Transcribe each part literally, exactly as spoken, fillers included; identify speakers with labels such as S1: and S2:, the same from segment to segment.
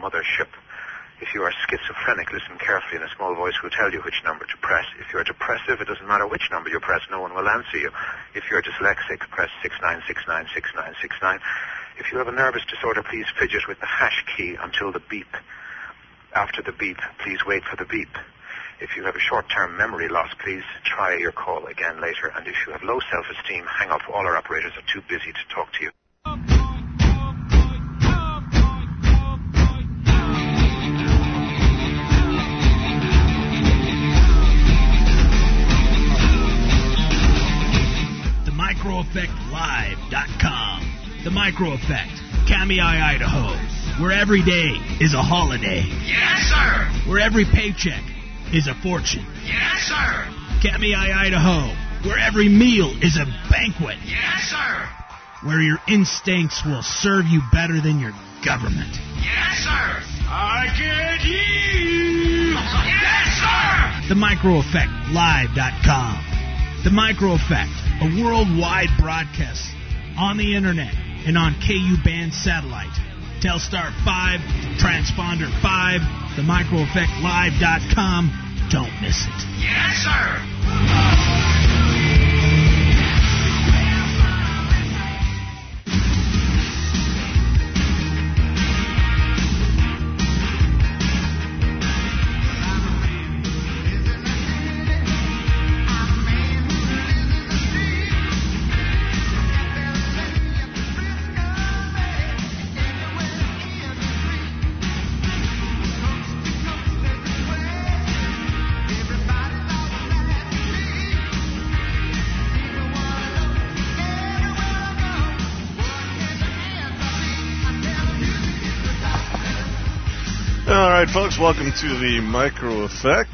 S1: mothership. If you are schizophrenic, listen carefully and a small voice will tell you which number to press. If you are depressive, it doesn't matter which number you press, no one will answer you. If you are dyslexic, press six nine six nine six nine six nine. If you have a nervous disorder, please fidget with the hash key until the beep. After the beep, please wait for the beep. If you have a short-term memory loss, please try your call again later. And if you have low self-esteem, hang up. All our operators are too busy to talk to you.
S2: the micro effect live dot com. The Micro Effect, Kamei, Idaho, where every day is a holiday.
S3: Yes, sir.
S2: Where every paycheck is a fortune.
S3: Yes, sir.
S2: Kamei, Idaho, where every meal is a banquet.
S3: Yes, sir.
S2: Where your instincts will serve you better than your government.
S3: Yes, sir. I get you. Yes, sir.
S2: the micro effect live dot com. The Micro Effect, a worldwide broadcast on the internet and on K U-band satellite. Telstar five, Transponder five, the micro effect live dot com. Don't miss it.
S3: Yes, sir.
S4: All right, folks, welcome to the Micro Effect.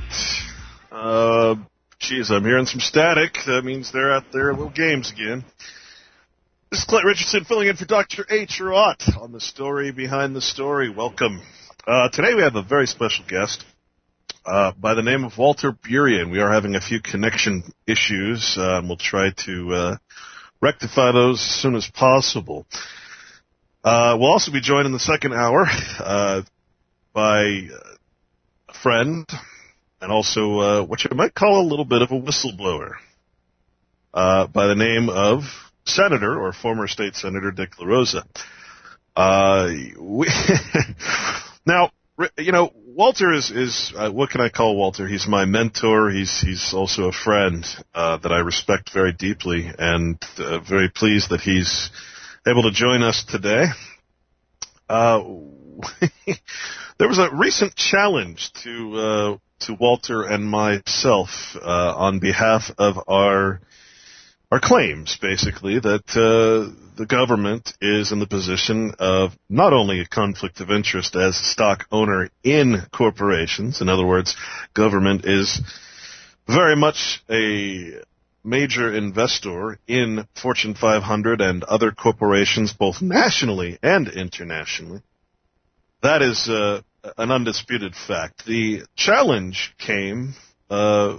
S4: Uh, geez, I'm hearing some static. That means they're out there little games again. This is Clint Richardson filling in for Doctor H. Rott on the story behind the story. Welcome. Uh, today we have a very special guest uh, by the name of Walter Burien. We are having a few connection issues, uh, and we'll try to uh, rectify those as soon as possible. Uh, we'll also be joined in the second hour uh, by a friend and also uh, what you might call a little bit of a whistleblower uh, by the name of Senator or former State Senator Dick LaRosa. Uh, we now, you know, Walter is, is uh, what can I call Walter? He's my mentor. He's he's also a friend uh, that I respect very deeply, and uh, very pleased that he's able to join us today. Uh, there was a recent challenge to uh, to Walter and myself uh, on behalf of our our claims, basically, that uh, the government is in the position of not only a conflict of interest as a stock owner in corporations. In other words, government is very much a major investor in Fortune five hundred and other corporations, both nationally and internationally. That is uh, an undisputed fact. The challenge came uh,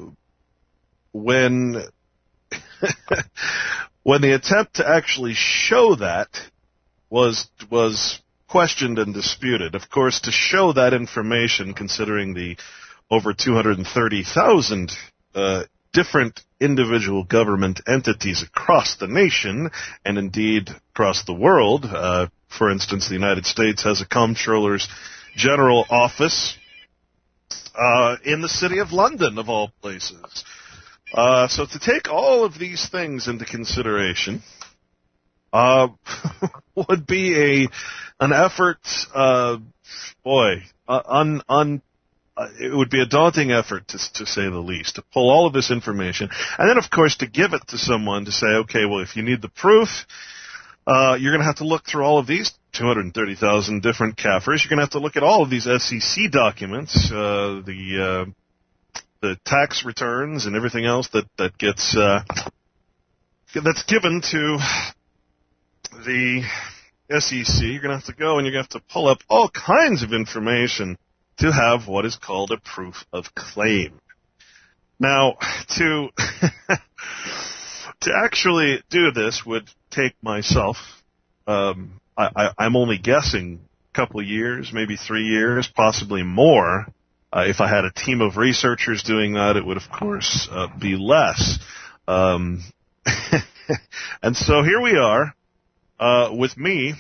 S4: when when the attempt to actually show that was was questioned and disputed. Of course, to show that information, considering the over two hundred thirty thousand uh, different individual government entities across the nation, and indeed across the world. Uh, for instance, the United States has a Comptroller's General Office uh, in the city of London, of all places. Uh, so to take all of these things into consideration uh, would be a an effort, uh, boy, uh, un, un, uh, it would be a daunting effort, to, to say the least, to pull all of this information, and then, of course, to give it to someone to say, okay, well, if you need the proof, uh, you're going to have to look through all of these two hundred thirty thousand different C A F Rs. You're going to have to look at all of these S E C documents, uh, the uh, the tax returns and everything else that that gets uh, that's given to the S E C. You're going to have to go and you're going to have to pull up all kinds of information to have what is called a proof of claim. Now, to to actually do this would take myself, um, I, I, I'm only guessing, a couple of years, maybe three years, possibly more. Uh, if I had a team of researchers doing that, it would, of course, uh, be less. Um, and so here we are, uh, with me.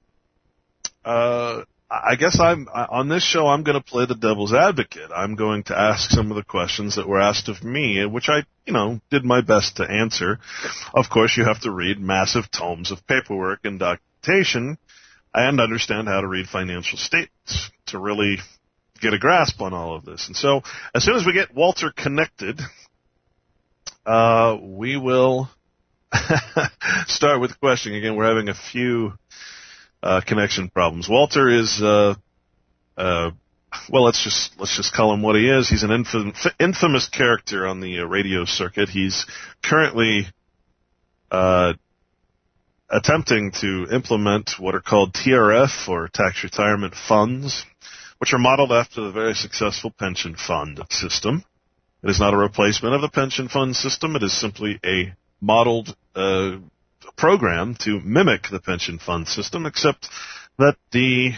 S4: Uh, I guess I'm, on this show, I'm going to play the devil's advocate. I'm going to ask some of the questions that were asked of me, which I, you know, did my best to answer. Of course, you have to read massive tomes of paperwork and documentation and understand how to read financial statements to really get a grasp on all of this. And so, as soon as we get Walter connected, uh, we will start with the question. Again, we're having a few Uh, connection problems. Walter is, uh, uh, well, let's just, let's just call him what he is. He's an infam- infamous character on the uh, radio circuit. He's currently, uh, attempting to implement what are called T R F, or tax retirement funds, which are modeled after the very successful pension fund system. It is not a replacement of the pension fund system. It is simply a modeled, uh, program to mimic the pension fund system, except that the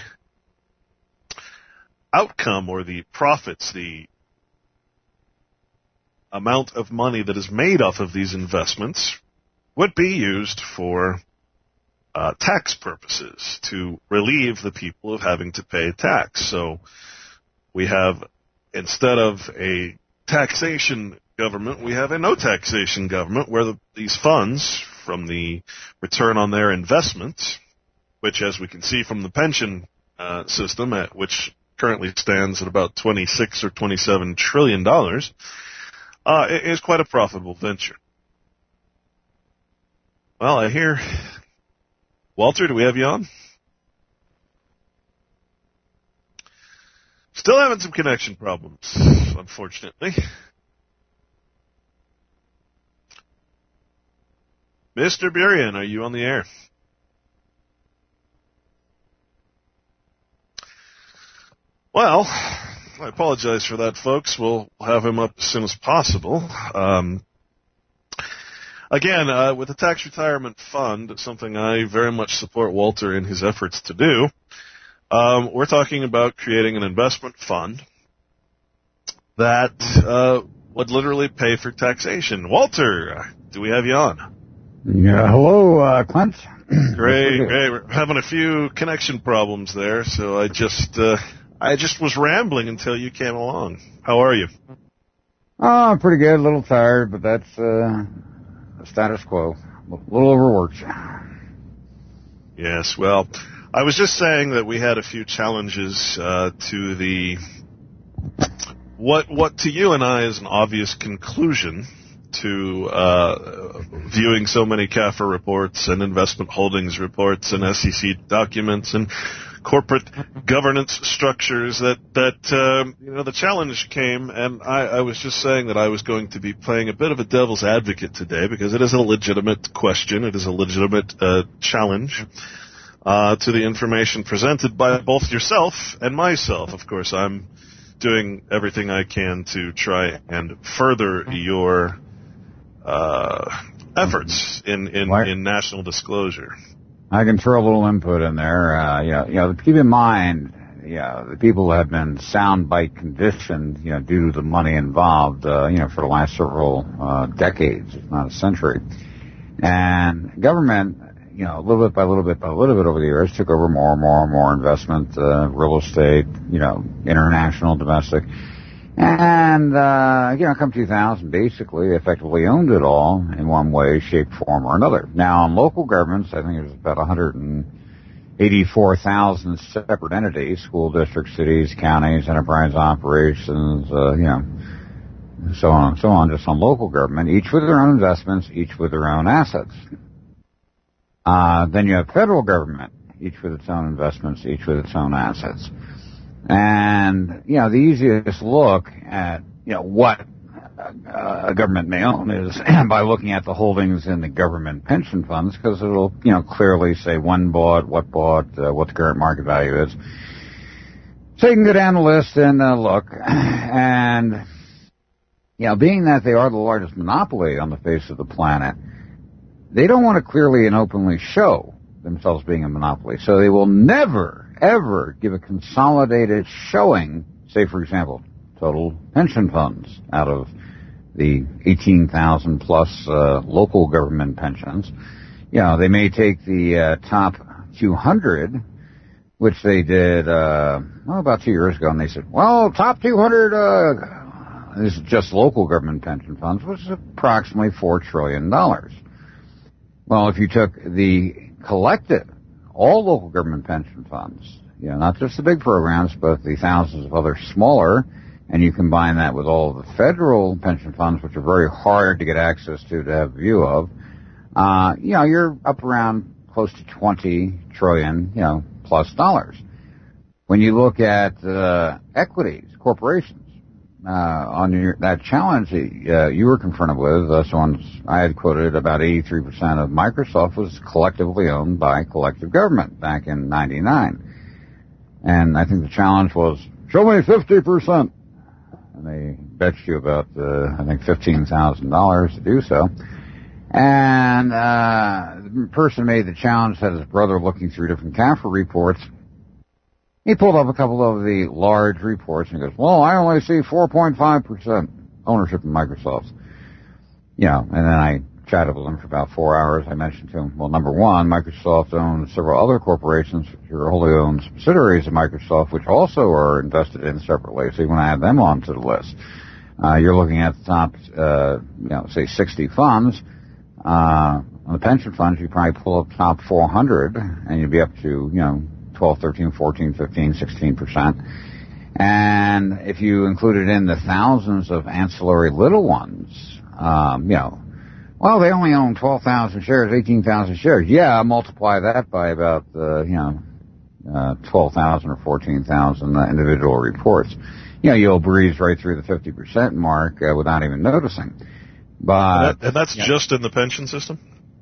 S4: outcome, or the profits, the amount of money that is made off of these investments, would be used for uh, tax purposes, to relieve the people of having to pay tax. So we have, instead of a taxation government, we have a no taxation government, where the, these funds from the return on their investments, which, as we can see from the pension uh, system, at which currently stands at about twenty-six or twenty-seven trillion dollars, uh, is quite a profitable venture. Well, I hear, Walter, do we have you on? Still having some connection problems, unfortunately. Mister Burien, are you on the air? Well, I apologize for that, folks. We'll have him up as soon as possible. Um, again, uh, with the tax retirement fund, something I very much support Walter in his efforts to do, um, we're talking about creating an investment fund that uh, would literally pay for taxation. Walter, do we have you on?
S5: Yeah, hello, uh, Clint.
S4: Great, great. We're having a few connection problems there, so I just, uh, I just was rambling until you came along. How are you?
S5: Oh, pretty good. A little tired, but that's, uh, the status quo. A little overworked.
S4: Yes, well, I was just saying that we had a few challenges, uh, to the, what, what to you and I is an obvious conclusion to uh viewing so many C A F R reports and investment holdings reports and S E C documents and corporate governance structures, that that um, you know the challenge came, and I, I was just saying that I was going to be playing a bit of a devil's advocate today, because it is a legitimate question, it is a legitimate uh, challenge uh, to the information presented by both yourself and myself. Of course, I'm doing everything I can to try and further your Uh, efforts in, in, in national disclosure.
S5: I can throw a little input in there. Uh, you know, you know, keep in mind, you know, the people have been soundbite conditioned, you know, due to the money involved, uh, you know, for the last several uh, decades, if not a century. And government, you know, little bit by little bit by little bit over the years, took over more and more and more investment, uh, real estate, you know, international, domestic. And, uh, you know, come two thousand, basically, effectively owned it all in one way, shape, form, or another. Now, in local governments, I think there's about one hundred eighty-four thousand separate entities, school districts, cities, counties, enterprise operations, uh, you know, so on and so on, just on local government, each with their own investments, each with their own assets. Uh, then you have federal government, each with its own investments, each with its own assets. And, you know, the easiest look at, you know, what a government may own is by looking at the holdings in the government pension funds, because it'll, you know, clearly say when bought, what bought, uh, what the current market value is. So you can go down the list and uh, look. And, you know, being that they are the largest monopoly on the face of the planet, they don't want to clearly and openly show themselves being a monopoly. So they will never ever give a consolidated showing, say, for example, total pension funds out of the eighteen thousand plus uh, local government pensions. You know, they may take the uh, top two hundred, which they did uh, well, about two years ago, and they said, well, top two hundred, uh, this is just local government pension funds, which is approximately four trillion dollars. Well, if you took the collective, all local government pension funds, you know, not just the big programs, but the thousands of other smaller, and you combine that with all of the federal pension funds, which are very hard to get access to, to have a view of, uh, you know, you're up around close to twenty trillion, you know, plus dollars. When you look at uh, equities, corporations, uh, on your, that challenge uh, you were confronted with, uh, so I had quoted about eighty-three percent of Microsoft was collectively owned by collective government back in ninety-nine. And I think the challenge was, show me fifty percent. And they bet you about, uh, I think, fifteen thousand dollars to do so. And uh, the person who made the challenge had his brother looking through different C A F R reports. He pulled up a couple of the large reports and he goes, well, I only see four point five percent ownership in Microsoft. You know, and then I chatted with him for about four hours. I mentioned to him, well, number one, Microsoft owns several other corporations which are wholly owned subsidiaries of Microsoft, which also are invested in separately, so you want to add them onto the list. Uh, you're looking at the top, uh, you know, say sixty funds. Uh, on the pension funds, you probably pull up top four hundred, and you'd be up to, you know, twelve, thirteen, fourteen, fifteen, sixteen percent. And if you included in the thousands of ancillary little ones, um, you know, well, they only own twelve thousand shares, eighteen thousand shares. Yeah, multiply that by about, uh, you know, uh, twelve thousand or fourteen thousand uh, individual reports. You know, you'll breeze right through the fifty percent mark uh, without even noticing. But
S4: and, that, and that's
S5: yeah.
S4: just in the pension system?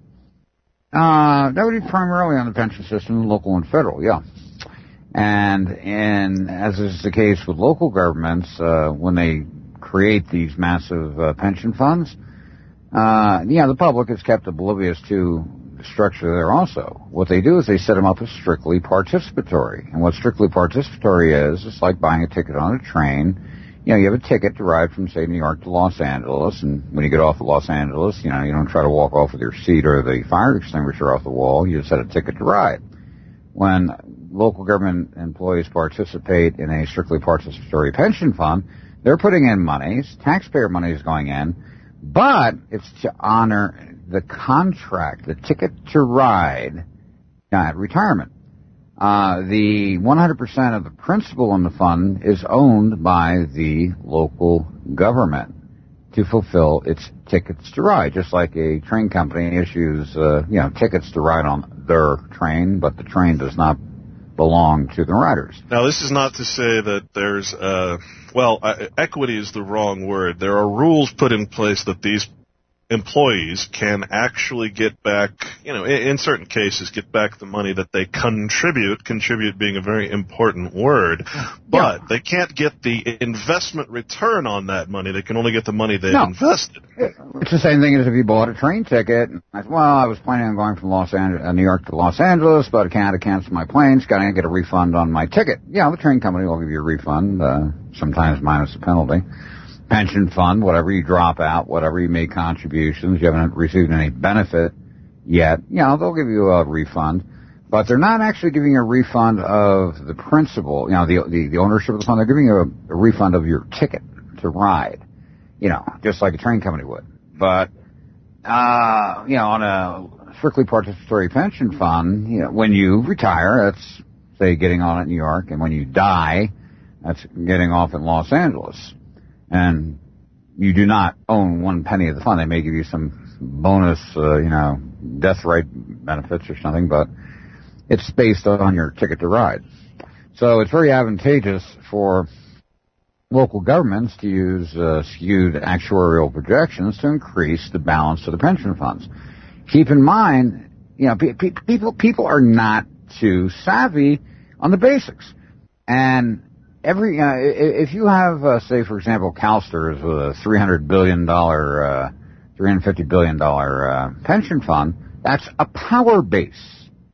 S5: Uh, that would be primarily on the pension system, local and federal, yeah. And, and as is the case with local governments, uh, when they create these massive uh, pension funds, uh, yeah, the public is kept oblivious to the structure there also. What they do is they set them up as strictly participatory. And what strictly participatory is, it's like buying a ticket on a train. You know, you have a ticket to ride from, say, New York to Los Angeles, and when you get off of Los Angeles, you know, you don't try to walk off with your seat or the fire extinguisher off the wall. You just had a ticket to ride. When local government employees participate in a strictly participatory pension fund, they're putting in monies, taxpayer money is going in, but it's to honor the contract, the ticket to ride at retirement. Uh, the one hundred percent of the principal in the fund is owned by the local government to fulfill its tickets to ride, just like a train company issues, uh, you know, tickets to ride on their train, but the train does not belong to the riders.
S4: Now, this is not to say that there's, uh, well, uh, equity is the wrong word. There are rules put in place that these employees can actually get back, you know, in, in certain cases, get back the money that they contribute, contribute being a very important word, but yeah. they can't get the investment return on that money. They can only get the money they've
S5: no.
S4: invested.
S5: It's the same thing as if you bought a train ticket. And I said, well, I was planning on going from Los Angeles, uh, New York to Los Angeles, but I can't cancel my planes. Got to get a refund on my ticket. Yeah, the train company will give you a refund, uh, sometimes minus a penalty. Pension fund, whatever you drop out, whatever you make contributions, you haven't received any benefit yet, you know, they'll give you a refund. But they're not actually giving you a refund of the principal, you know, the the, the ownership of the fund. They're giving you a, a refund of your ticket to ride, you know, just like a train company would. But, uh, you know, on a strictly participatory pension fund, you know, when you retire, that's, say, getting on at New York, and when you die, that's getting off in Los Angeles. And you do not own one penny of the fund. They may give you some bonus, uh, you know, death right benefits or something, but it's based on your ticket to ride. So it's very advantageous for local governments to use uh, skewed actuarial projections to increase the balance of the pension funds. Keep in mind, you know, pe- pe- people people are not too savvy on the basics, and Every uh, if you have, uh, say, for example, CalSTRS with a three hundred billion dollar, uh, three hundred fifty billion dollar uh, pension fund, that's a power base.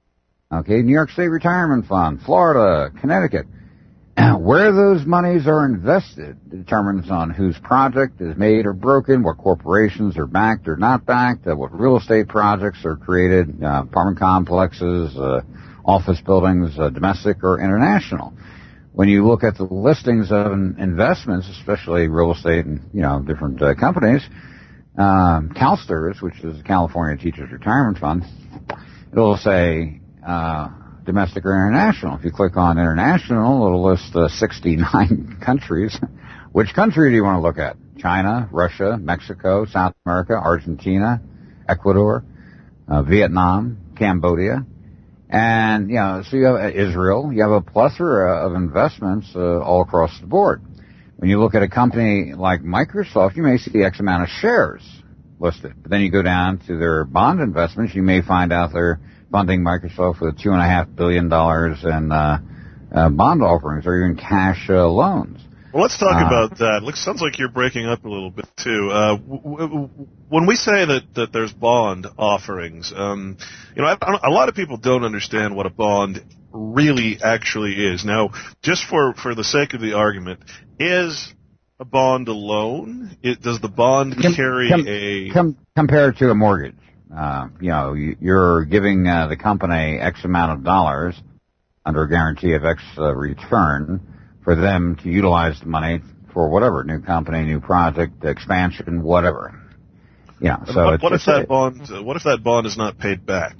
S5: Okay, New York State Retirement Fund, Florida, Connecticut. Where those monies are invested determines on whose project is made or broken, what corporations are backed or not backed, uh, what real estate projects are created, uh, apartment complexes, uh, office buildings, uh, domestic or international. When you look at the listings of investments, especially real estate and, you know, different uh, companies, um, CalSTRS, which is the California Teachers Retirement Fund, it'll say uh domestic or international. If you click on international, it'll list uh, sixty-nine countries. Which country do you want to look at? China, Russia, Mexico, South America, Argentina, Ecuador, uh, Vietnam, Cambodia. And, you know, so you have Israel. You have a plethora of investments uh, all across the board. When you look at a company like Microsoft, you may see X amount of shares listed. But then you go down to their bond investments, you may find out they're funding Microsoft with two and a half billion dollars in uh, uh, bond offerings or even cash uh, loans.
S4: Well, let's talk
S5: uh,
S4: about that. Looks sounds like you're breaking up a little bit too. Uh, w- w- when we say that, that there's bond offerings, um, you know, I, a lot of people don't understand what a bond really actually is. Now, just for for the sake of the argument, is a bond a loan? It, does the bond
S5: com-
S4: carry
S5: com-
S4: a
S5: com- compared to a mortgage? Uh, you know, you're giving uh, the company X amount of dollars under a guarantee of X uh, return for them to utilize the money for whatever, new company, new project, expansion, whatever. Yeah. So
S4: what,
S5: it's,
S4: what if
S5: it's
S4: that
S5: a,
S4: bond? Uh, what if that bond is not paid back?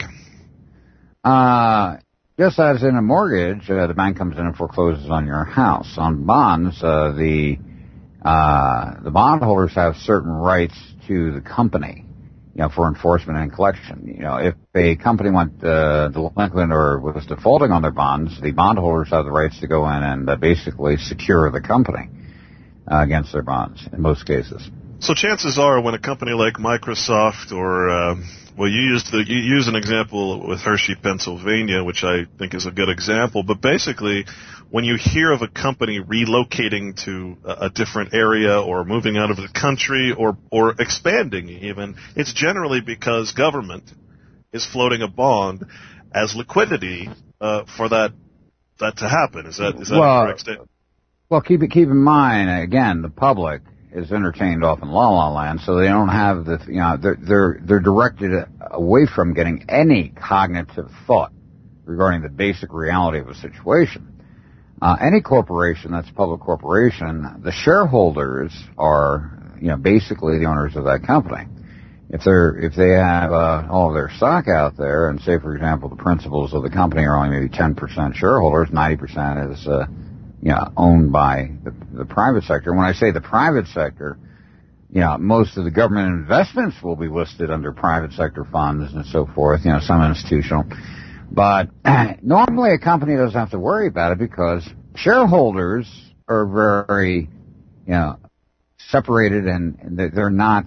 S5: Uh, just as in a mortgage, uh, the bank comes in and forecloses on your house. On bonds, uh, the uh, the bondholders have certain rights to the company. You know, for enforcement and collection. You know, if a company went uh, delinquent or was defaulting on their bonds, the bondholders have the rights to go in and uh, basically secure the company uh, against their bonds in most cases.
S4: So chances are, when a company like Microsoft or uh, well, you used the, you use an example with Hershey, Pennsylvania, which I think is a good example. But basically, when you hear of a company relocating to a, a different area or moving out of the country or or expanding even, it's generally because government is floating a bond as liquidity uh, for that that to happen. Is that is that
S5: well,
S4: a correct statement?
S5: Well, keep it keep in mind again, the public is entertained off in La La Land, so they don't have the, you know, they're, they're, they're directed away from getting any cognitive thought regarding the basic reality of a situation. Uh, any corporation that's a public corporation, the shareholders are, you know, basically the owners of that company. If they're, if they have, uh, all of their stock out there, and say, for example, the principals of the company are only maybe ten percent shareholders, ninety percent is, uh, you know, owned by the, the private sector. When I say the private sector, you know, most of the government investments will be listed under private sector funds and so forth, you know, some institutional. But normally a company doesn't have to worry about it because shareholders are very, you know, separated and they're not,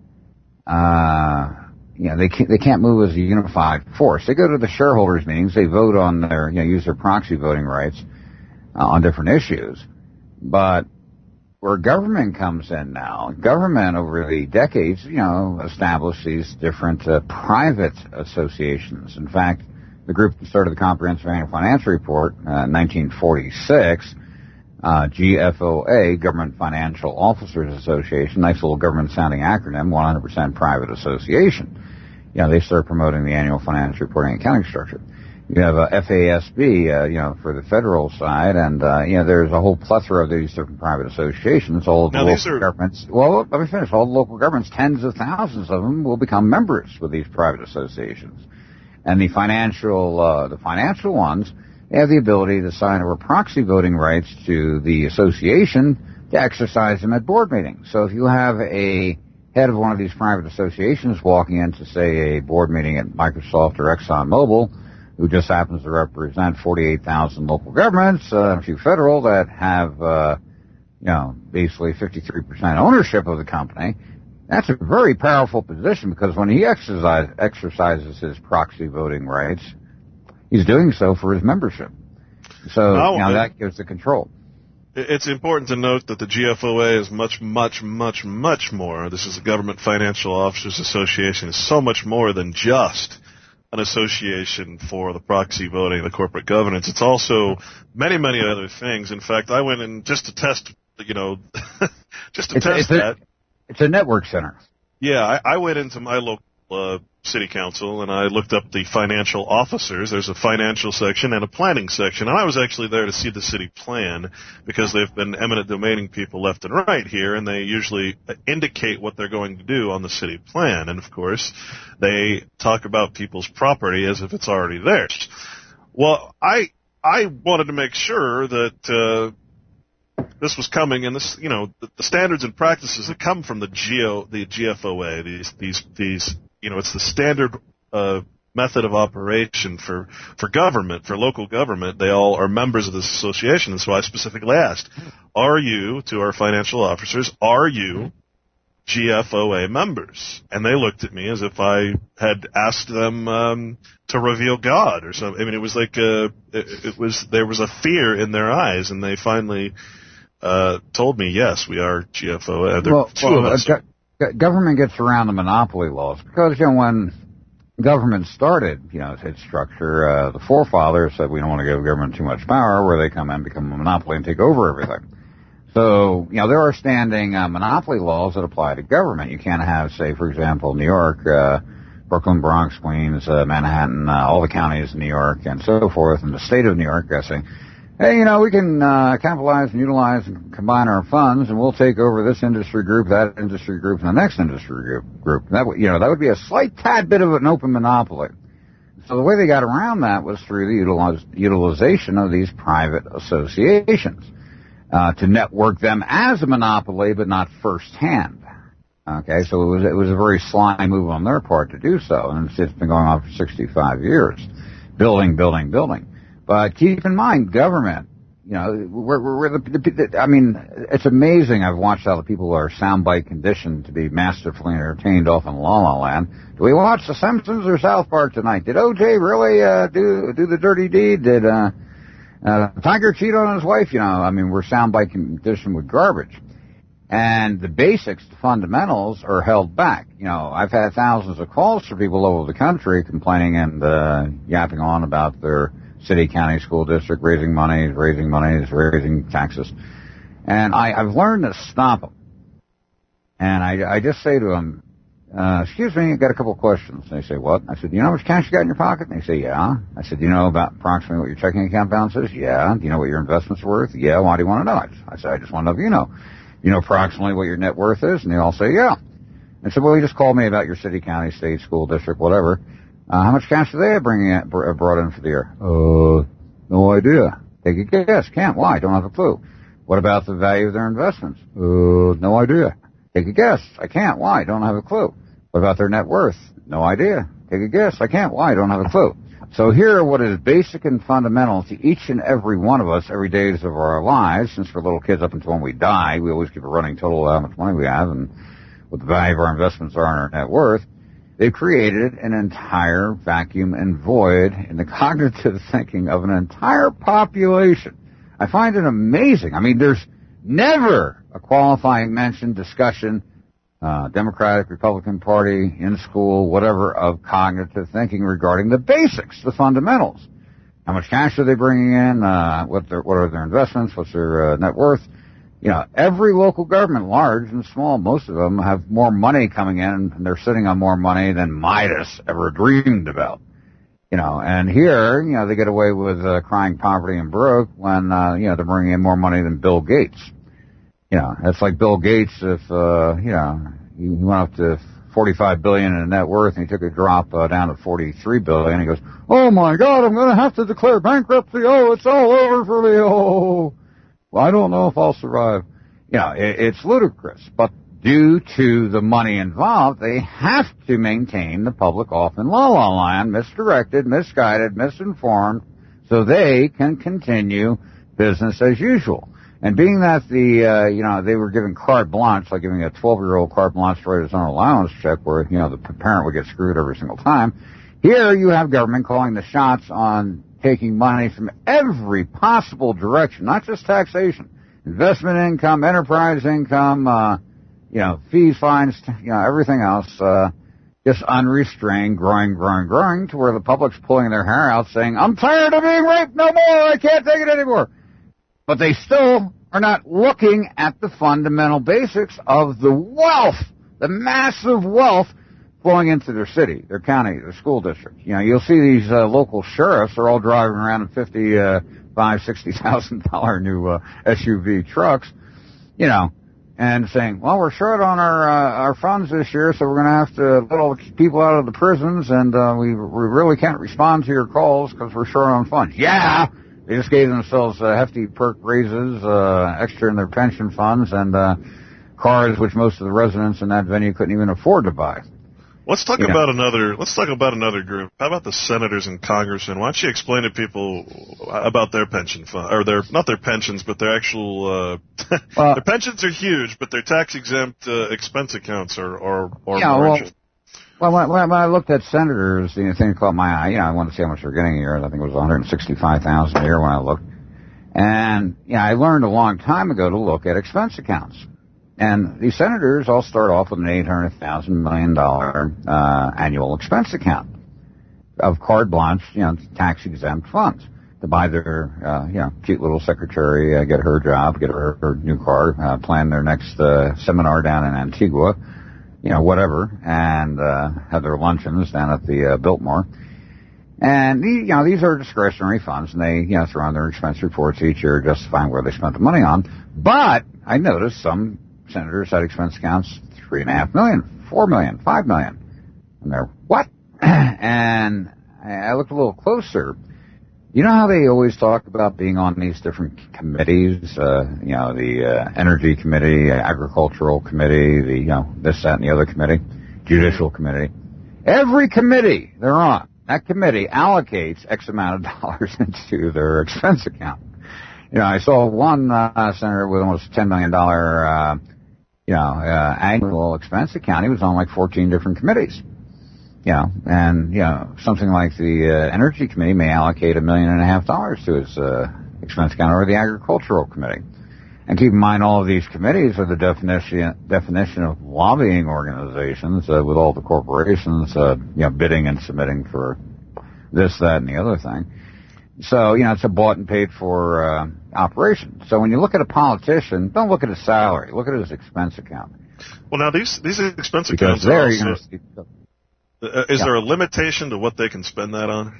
S5: uh, you know, they can't, they can't move as a unified force. They go to the shareholders meetings, they vote on their, you know, use their proxy voting rights Uh, on different issues. But where government comes in now, government over the decades, you know, established these different uh, private associations. In fact, the group that started the Comprehensive Annual Financial Report uh, in nineteen forty-six, uh, G F O A, Government Financial Officers Association, nice little government-sounding acronym, one hundred percent private association. You know, they started promoting the annual financial reporting and accounting structure. You have uh, F A S B, uh, you know, for the federal side, and, uh, you know, there's a whole plethora of these different private associations. All of the
S4: now,
S5: local
S4: are...
S5: governments, well, let me finish. All the local governments, tens of thousands of them, will become members with these private associations. And the financial, uh, the financial ones, they have the ability to sign over proxy voting rights to the association to exercise them at board meetings. So if you have a head of one of these private associations walking into, say, a board meeting at Microsoft or ExxonMobil, who just happens to represent forty-eight thousand local governments, uh, a few federal that have, uh, you know, basically fifty-three percent ownership of the company. That's a very powerful position because when he exercise, exercises his proxy voting rights, he's doing so for his membership. So,
S4: no,
S5: you know,
S4: it,
S5: that gives the control.
S4: It's important to note that the G F O A is much, much, much, much more. This is the Government Financial Officers Association. Is so much more than just an association for the proxy voting, the corporate governance. It's also many, many other things. In fact, I went in just to test, you know, just to
S5: it's,
S4: test
S5: it's
S4: that.
S5: A, it's a network center.
S4: Yeah, I, I went into my local uh, city council and I looked up the financial officers. There's a financial section and a planning section. And I was actually there to see the city plan because they've been eminent domaining people left and right here, and they usually indicate what they're going to do on the city plan. And, of course, they talk about people's property as if it's already theirs. Well, I I wanted to make sure that uh, this was coming, and this, you know, the, the standards and practices that come from the G O, the G F O A, these these these. You know, it's the standard uh, method of operation for, for government, for local government. They all are members of this association, and so I specifically asked, are you, to our financial officers, are you G F O A members? And they looked at me as if I had asked them um, to reveal God or something. I mean, it was like a, it, it was there was a fear in their eyes, and they finally uh, told me, yes, we are G F O A. There
S5: well,
S4: are two
S5: well,
S4: of us.
S5: Uh, Government gets around the monopoly laws because, you know, when government started, you know, its structure, uh, the forefathers said we don't want to give government too much power, where they come in, become a monopoly, and take over everything. So, you know, there are standing uh, monopoly laws that apply to government. You can't have, say, for example, New York, uh, Brooklyn, Bronx, Queens, uh, Manhattan, uh, all the counties in New York, and so forth, and the state of New York, I say, hey, you know, we can uh, capitalize and utilize and combine our funds, and we'll take over this industry group, that industry group, and the next industry group. group. That would, you know, that would be a slight tad bit of an open monopoly. So the way they got around that was through the utilize, utilization of these private associations uh, to network them as a monopoly, but not firsthand. Okay, so it was it was a very sly move on their part to do so, and it's, it's been going on for sixty-five years, building, building, building. But keep in mind, government, you know, we're, we're the, the, I mean, it's amazing. I've watched how the people are soundbite conditioned to be masterfully entertained off in La La Land. Do we watch The Simpsons or South Park tonight? Did O J really uh, do do the dirty deed? Did uh, uh, Tiger cheat on his wife? You know, I mean, we're soundbite conditioned with garbage. And the basics, the fundamentals, are held back. You know, I've had thousands of calls from people all over the country complaining and uh, yapping on about their city, county, school district, raising money, raising money, raising taxes. And I, I've learned to stop them. And I, I just say to them, uh, excuse me, I've got a couple of questions. And they say, what? I said, do you know how much cash you got in your pocket? And they say, yeah. I said, do you know about approximately what your checking account balance is? Yeah. Do you know what your investment's worth? Yeah. Why do you want to know? I, just, I said, I just want to know if you know. You know approximately what your net worth is? And they all say, yeah. I said, well, you just called me about your city, county, state, school district, whatever. Uh, how much cash do they have bringing in, brought in for the year? Uh, no idea. Take a guess. Can't. Why? Don't have a clue. What about the value of their investments? Uh, no idea. Take a guess. I can't. Why? Don't have a clue. What about their net worth? No idea. Take a guess. I can't. Why? Don't have a clue. So here are what is basic and fundamental to each and every one of us every day of our lives. Since we're little kids up until when we die, we always keep a running total of how much money we have and what the value of our investments are and our net worth. They've created an entire vacuum and void in the cognitive thinking of an entire population. I find it amazing. I mean, there's never a qualifying mention, discussion, uh, Democratic, Republican Party, in school, whatever, of cognitive thinking regarding the basics, the fundamentals. How much cash are they bringing in? Uh, what, their, what are their investments? What's their uh, net worth? You know, every local government, large and small, most of them have more money coming in, and they're sitting on more money than Midas ever dreamed about. You know, and here, you know, they get away with uh, crying poverty and broke when, uh, you know, they're bringing in more money than Bill Gates. You know, it's like Bill Gates if, uh, you know, he went up to forty-five billion dollars in net worth and he took a drop uh, down to forty-three billion dollars. He goes, oh my God, I'm going to have to declare bankruptcy. Oh, it's all over for me. Oh. Well, I don't know if I'll survive. You know, it, it's ludicrous. But due to the money involved, they have to maintain the public off in La La Land, misdirected, misguided, misinformed, so they can continue business as usual. And being that the, uh, you know, they were given carte blanche, like giving a twelve-year-old carte blanche to write his own allowance check where, you know, the parent would get screwed every single time, here you have government calling the shots on taking money from every possible direction, not just taxation, investment income, enterprise income, uh, you know, fees, fines, you know, everything else, uh, just unrestrained, growing, growing, growing, to where the public's pulling their hair out saying, I'm tired of being raped, no more, I can't take it anymore. But they still are not looking at the fundamental basics of the wealth, the massive wealth flowing into their city, their county, their school district. You know, you'll see these uh, local sheriffs are all driving around in fifty, uh, five, sixty thousand dollar new uh, S U V trucks, you know, and saying, well, we're short on our uh, our funds this year, so we're going to have to let all the people out of the prisons, and uh, we we really can't respond to your calls because we're short on funds. Yeah, they just gave themselves uh, hefty perk raises, uh, extra in their pension funds, and uh, cars which most of the residents in that venue couldn't even afford to buy.
S4: Let's talk
S5: You know.
S4: about another. Let's talk about another group. How about the senators and congressmen? Why don't you explain to people about their pension fund, or their not their pensions, but their actual. Uh,
S5: Well-
S4: their pensions are huge, but their tax exempt uh, expense accounts are are, are
S5: Yeah,
S4: more
S5: well-
S4: interesting.
S5: Well, when, when I looked at senators, the thing caught my eye. You know, I wanted to see how much they're getting a year. I think it was one hundred sixty-five thousand dollars a year when I looked. And, yeah, I learned a long time ago to look at expense accounts. And these senators all start off with an eight hundred thousand million dollar uh, annual expense account of carte blanche, you know, tax-exempt funds to buy their, uh, you know, cute little secretary, uh, get her job, get her, her new car, uh, plan their next uh, seminar down in Antigua, you know, whatever, and uh, have their luncheons down at the uh, Biltmore. And, you know, these are discretionary funds, and they, you know, throw on their expense reports each year justifying where they spent the money on. But I noticed some senators had expense accounts three and a half million, four million, five million. And they're, what? And I looked a little closer. You know how they always talk about being on these different committees, uh, you know, the uh, Energy Committee, Agricultural Committee, the, you know, this, that, and the other committee, Judicial Committee. Every committee they're on, that committee allocates X amount of dollars into their expense account. You know, I saw one uh, senator with almost ten million dollars, uh, you know, uh, annual expense account. He was on like fourteen different committees. You know, and, you know, something like the uh, Energy Committee may allocate a million and a half dollars to his uh, expense account, or the Agricultural Committee. And keep in mind, all of these committees are the definition definition of lobbying organizations, uh, with all the corporations, uh, you know, bidding and submitting for this, that, and the other thing. So, you know, it's a bought and paid for uh, operation. So when you look at a politician, don't look at his salary. Look at his expense account.
S4: Well, now these these expense
S5: Because
S4: accounts are
S5: there
S4: also,
S5: you're going to see...
S4: uh, is
S5: yeah.
S4: there a limitation to what they can spend that on?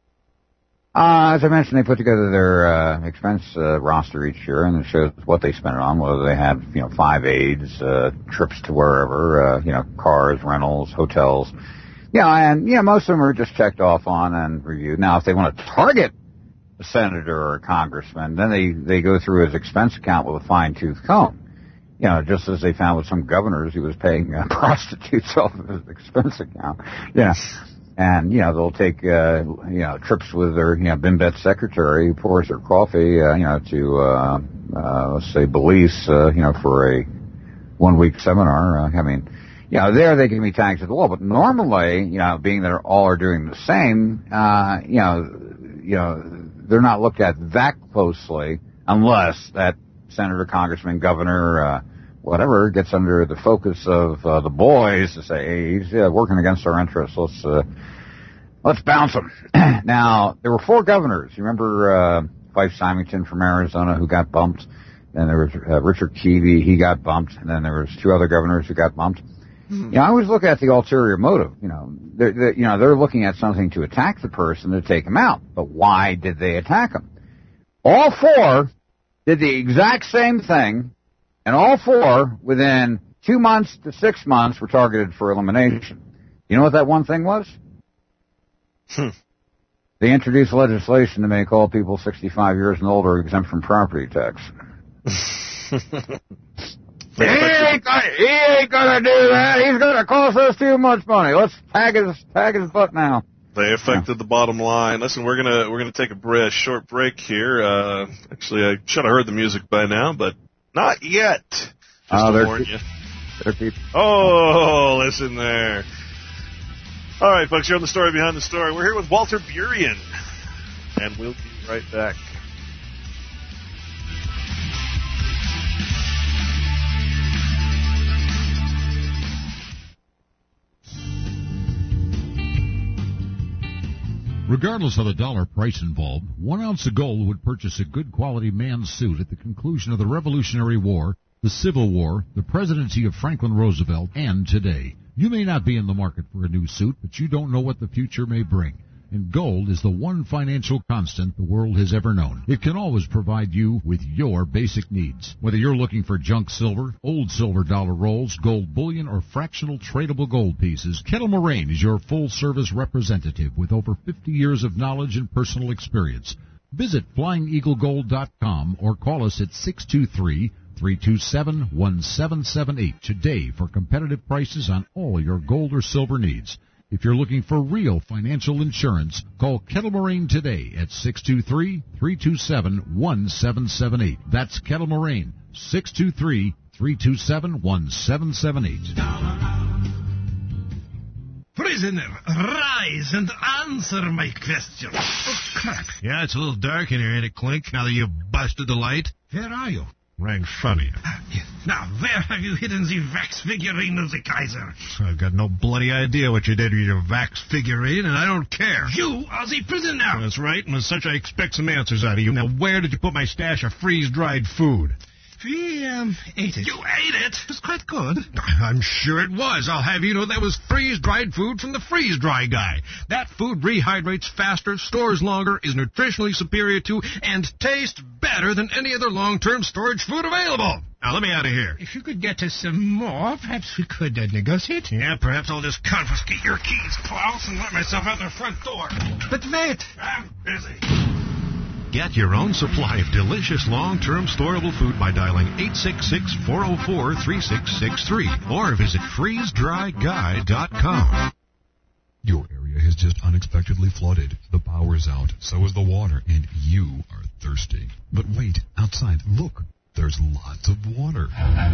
S5: Uh, as I mentioned, they put together their uh, expense uh, roster each year, and it shows what they spend it on, whether they have, you know, five aides, uh, trips to wherever, uh, you know, cars, rentals, hotels. Yeah, and, you know, most of them are just checked off on and reviewed. Now, if they want to target a senator or a congressman, then they, they go through his expense account with a fine-tooth comb. You know, just as they found with some governors, he was paying uh, prostitutes off of his expense account. Yeah. And, you know, they'll take, uh, you know, trips with their, you know, Bimbet secretary who pours their coffee, uh, you know, to, uh, uh, let's say Belize, uh, you know, for a one-week seminar. Uh, I mean, you know, there they can be taxed at the law. But normally, you know, being that all are doing the same, uh, you know, you know, they're not looked at that closely unless that senator, congressman, governor, uh, whatever, gets under the focus of uh, the boys to say, hey, he's uh, working against our interests. Let's uh, let's bounce him. Now, there were four governors. You remember uh, Fife Symington from Arizona who got bumped? Then there was uh, Richard Keevy, he got bumped. And then there was two other governors who got bumped. Mm-hmm. You know, I always look at the ulterior motive. You know, they're, they're, you know, they're looking at something to attack the person to take him out. But why did they attack him? All four did the exact same thing. And all four, within two months to six months, were targeted for elimination. You know what that one thing was?
S4: Hmm.
S5: They introduced legislation to make all people sixty-five years and older exempt from property tax. he, ain't gonna, he ain't gonna do that. He's gonna cost us too much money. Let's tag his, tag his butt now.
S4: They affected yeah. the bottom line. Listen, we're gonna we're gonna take a break, short break here. Uh, actually, I should have heard the music by now, but. Not yet. Just
S5: oh,
S4: to warn you.
S5: People.
S4: Oh, listen there. All right, folks, you're on the story behind the story. We're here with Walter Burien, and we'll be right back.
S6: Regardless of the dollar price involved, one ounce of gold would purchase a good quality man's suit at the conclusion of the Revolutionary War, the Civil War, the presidency of Franklin Roosevelt, and today. You may not be in the market for a new suit, but you don't know what the future may bring. And gold is the one financial constant the world has ever known. It can always provide you with your basic needs. Whether you're looking for junk silver, old silver dollar rolls, gold bullion, or fractional tradable gold pieces, Kettle Moraine is your full-service representative with over fifty years of knowledge and personal experience. Visit flying eagle gold dot com or call us at six two three, three two seven, one seven seven eight today for competitive prices on all your gold or silver needs. If you're looking for real financial insurance, call Kettle Moraine today at six two three, three two seven, one seven seven eight. That's Kettle Moraine, six two three, three two seven, one seven seven eight.
S7: Prisoner, rise and answer my question. Oh, crap. Yeah, it's a little dark in here, ain't it, Clink, now that you've busted the light? Where are you? Right in front of you. Uh, yeah. Now, where have you hidden the wax figurine of the Kaiser? I've got no bloody idea what you did with your wax figurine, and I don't care. You are the prisoner. That's right, and as such, I expect some answers out of you. Now, where did you put my stash of freeze-dried food? We, um, ate it. You ate it? It was quite good. I'm sure it was. I'll have you know that was freeze-dried food from the freeze-dry guy. That food rehydrates faster, stores longer, is nutritionally superior to, and tastes better than any other long-term storage food available. Now, let me out of here. If you could get us some more, perhaps we could uh, negotiate. Yeah, perhaps I'll just confiscate your keys, Klaus, and let myself out the front door. But wait. I'm busy. Get your own supply of delicious long-term storable food by dialing eight six six, four oh four, three six six three or visit freeze dry guy dot com.
S8: Your area has just unexpectedly flooded. The power's out, so is the water, and you are thirsty. But wait, outside, look. There's lots of water.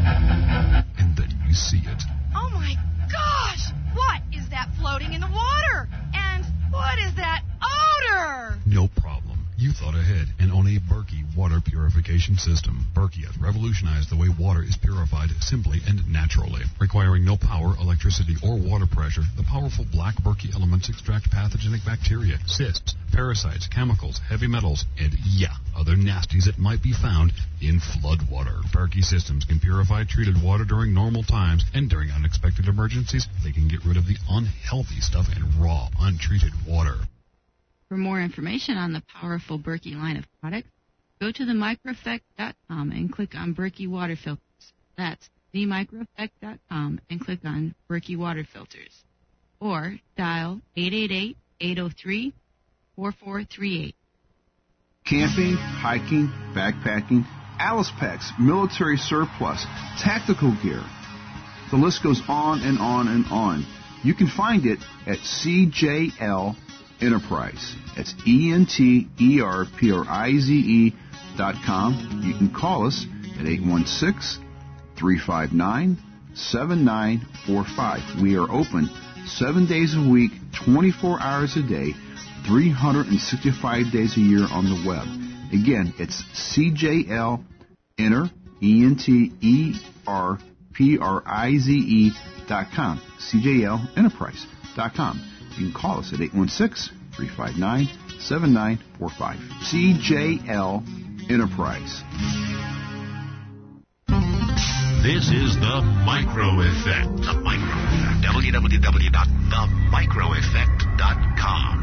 S8: And then you see it.
S9: Oh, my gosh! What is that floating in the water? And what is that odor?
S8: No problem. You thought ahead and own a Berkey water purification system. Berkey has revolutionized the way water is purified simply and naturally. Requiring no power, electricity, or water pressure, the powerful black Berkey elements extract pathogenic bacteria, cysts, parasites, chemicals, heavy metals, and, yeah, other nasties that might be found in flood water. Berkey systems can purify treated water during normal times, and during unexpected emergencies, they can get rid of the unhealthy stuff in raw, untreated water.
S10: For more information on the powerful Berkey line of products, go to the micro effect dot com and click on Berkey Water Filters. That's the micro effect dot com and click on Berkey Water Filters. Or dial eight eight eight, eight oh three, four four three eight.
S11: Camping, hiking, backpacking, Alice Packs, military surplus, tactical gear. The list goes on and on and on. You can find it at C J L Enterprise. That's E N T E R P R I Z E dot com. You can call us at eight one six, three five nine, seven nine four five. We are open seven days a week, twenty-four hours a day, three hundred sixty-five days a year on the web. Again, it's C J L Enter, E N T E R P R I Z E dot com. C J L Enterprise dot com. You can call us at eight one six, three five nine, seven nine four five. C J L Enterprise.
S3: This is The Micro Effect. The Micro Effect. w w w dot the micro effect dot com.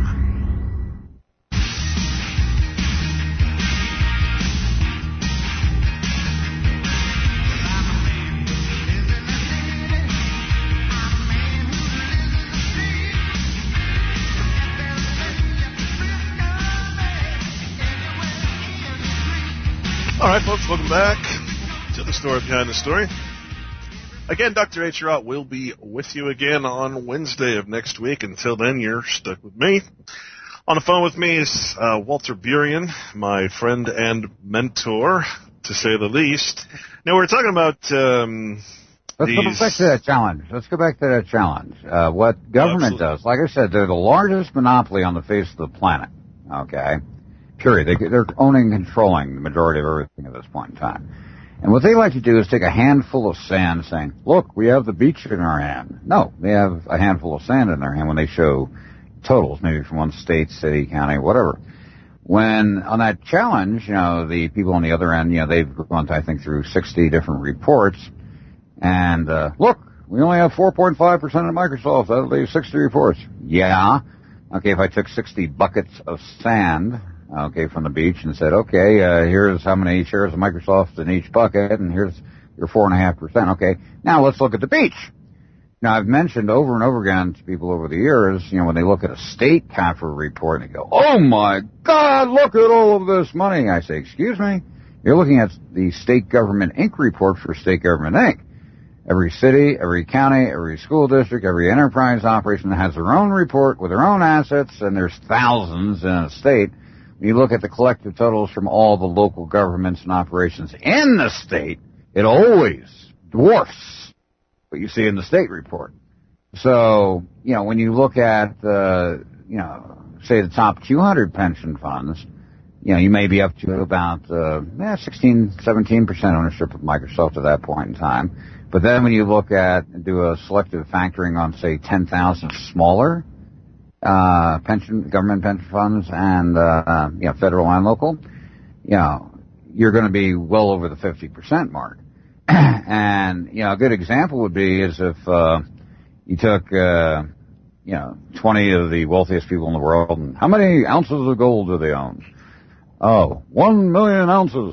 S4: All right, folks, welcome back to the story behind the story. Again, Doctor H. Rott will be with you again on Wednesday of next week. Until then, you're stuck with me. On the phone with me is uh, Walter Burien, my friend and mentor, to say the least. Now, we're talking about um,
S5: Let's
S4: these...
S5: go back to that challenge. Let's go back to that challenge. Uh, what government Absolutely. does, like I said, they're the largest monopoly on the face of the planet, okay? Period. They, they're owning and controlling the majority of everything at this point in time. And what they like to do is take a handful of sand saying, look, we have the beach in our hand. No, they have a handful of sand in their hand when they show totals, maybe from one state, city, county, whatever. When on that challenge, you know, the people on the other end, you know, they've gone, I think, through sixty different reports. And, uh, look, we only have four point five percent of Microsoft out of the sixty reports. Yeah. Okay, if I took sixty buckets of sand, okay, from the beach and said, okay, uh, here's how many shares of Microsoft in each bucket, and here's your four point five percent. Okay, now let's look at the beach. Now, I've mentioned over and over again to people over the years, you know, when they look at a state C A F R report and they go, oh my God, look at all of this money. I say, excuse me, you're looking at the State Government Incorporated report for State Government Incorporated. Every city, every county, every school district, every enterprise operation has their own report with their own assets, and there's thousands in a state. When you look at the collective totals from all the local governments and operations in the state, it always dwarfs what you see in the state report. So, you know, when you look at, uh, you know, say the top two hundred pension funds, you know, you may be up to about, uh, eh, sixteen, seventeen percent ownership of Microsoft at that point in time. But then when you look at, do a selective factoring on, say, ten thousand smaller, uh, pension, government pension funds and, uh, you know, federal and local, you know, you're going to be well over the fifty percent mark. And, you know, a good example would be is if, uh, you took, uh, you know, twenty of the wealthiest people in the world, and how many ounces of gold do they own? Oh, one million ounces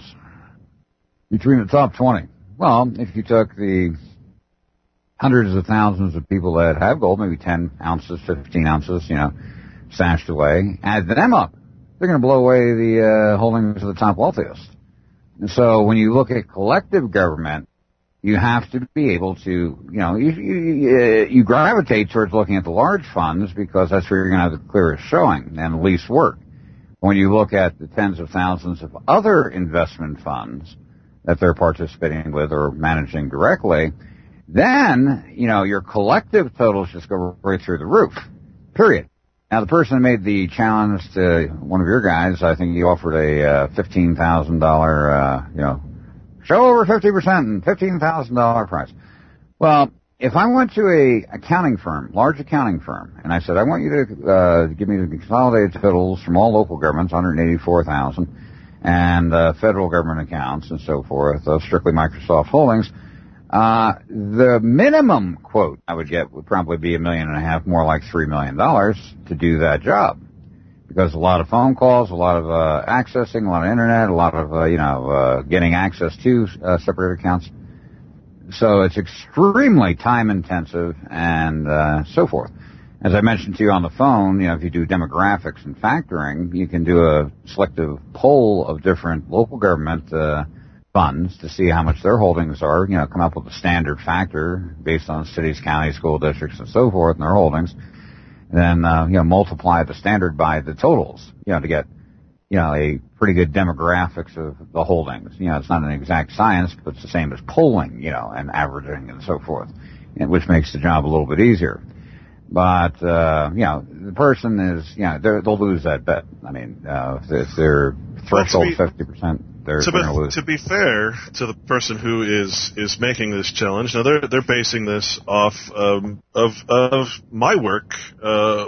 S5: between the top twenty. Well, if you took the hundreds of thousands of people that have gold, maybe ten ounces, fifteen ounces, you know, stashed away, add them up, they're going to blow away the uh, holdings of the top wealthiest. And so when you look at collective government, you have to be able to, you know, you, you, you gravitate towards looking at the large funds because that's where you're going to have the clearest showing and the least work. When you look at the tens of thousands of other investment funds that they're participating with or managing directly, then, you know, your collective totals just go right through the roof, period. Now, the person who made the challenge to one of your guys, I think he offered a uh, fifteen thousand dollars, uh, you know, show over fifty percent and fifteen thousand dollars prize. Well, if I went to a accounting firm, large accounting firm, and I said, I want you to uh, give me the consolidated totals from all local governments, one hundred eighty-four thousand, and uh, federal government accounts and so forth, of strictly Microsoft holdings, uh, the minimum quote I would get would probably be a million and a half, more like three million dollars to do that job. Because a lot of phone calls, a lot of uh, accessing, a lot of internet, a lot of, uh, you know, uh, getting access to uh, separate accounts. So it's extremely time intensive and uh, so forth. As I mentioned to you on the phone, you know, if you do demographics and factoring, you can do a selective poll of different local government uh, funds to see how much their holdings are, you know, come up with a standard factor based on cities, counties, school districts, and so forth, and their holdings. And then, uh, you know, multiply the standard by the totals, you know, to get, you know, a pretty good demographics of the holdings. You know, it's not an exact science, but it's the same as polling, you know, and averaging and so forth, and which makes the job a little bit easier. But, uh, you know, the person is, you know, they'll lose that bet. I mean, uh, if, if their threshold is fifty percent, they're,
S4: to
S5: they're
S4: be,
S5: going to lose.
S4: To be fair to the person who is, is making this challenge, now they're, they're basing this off, um, of, of my work, uh,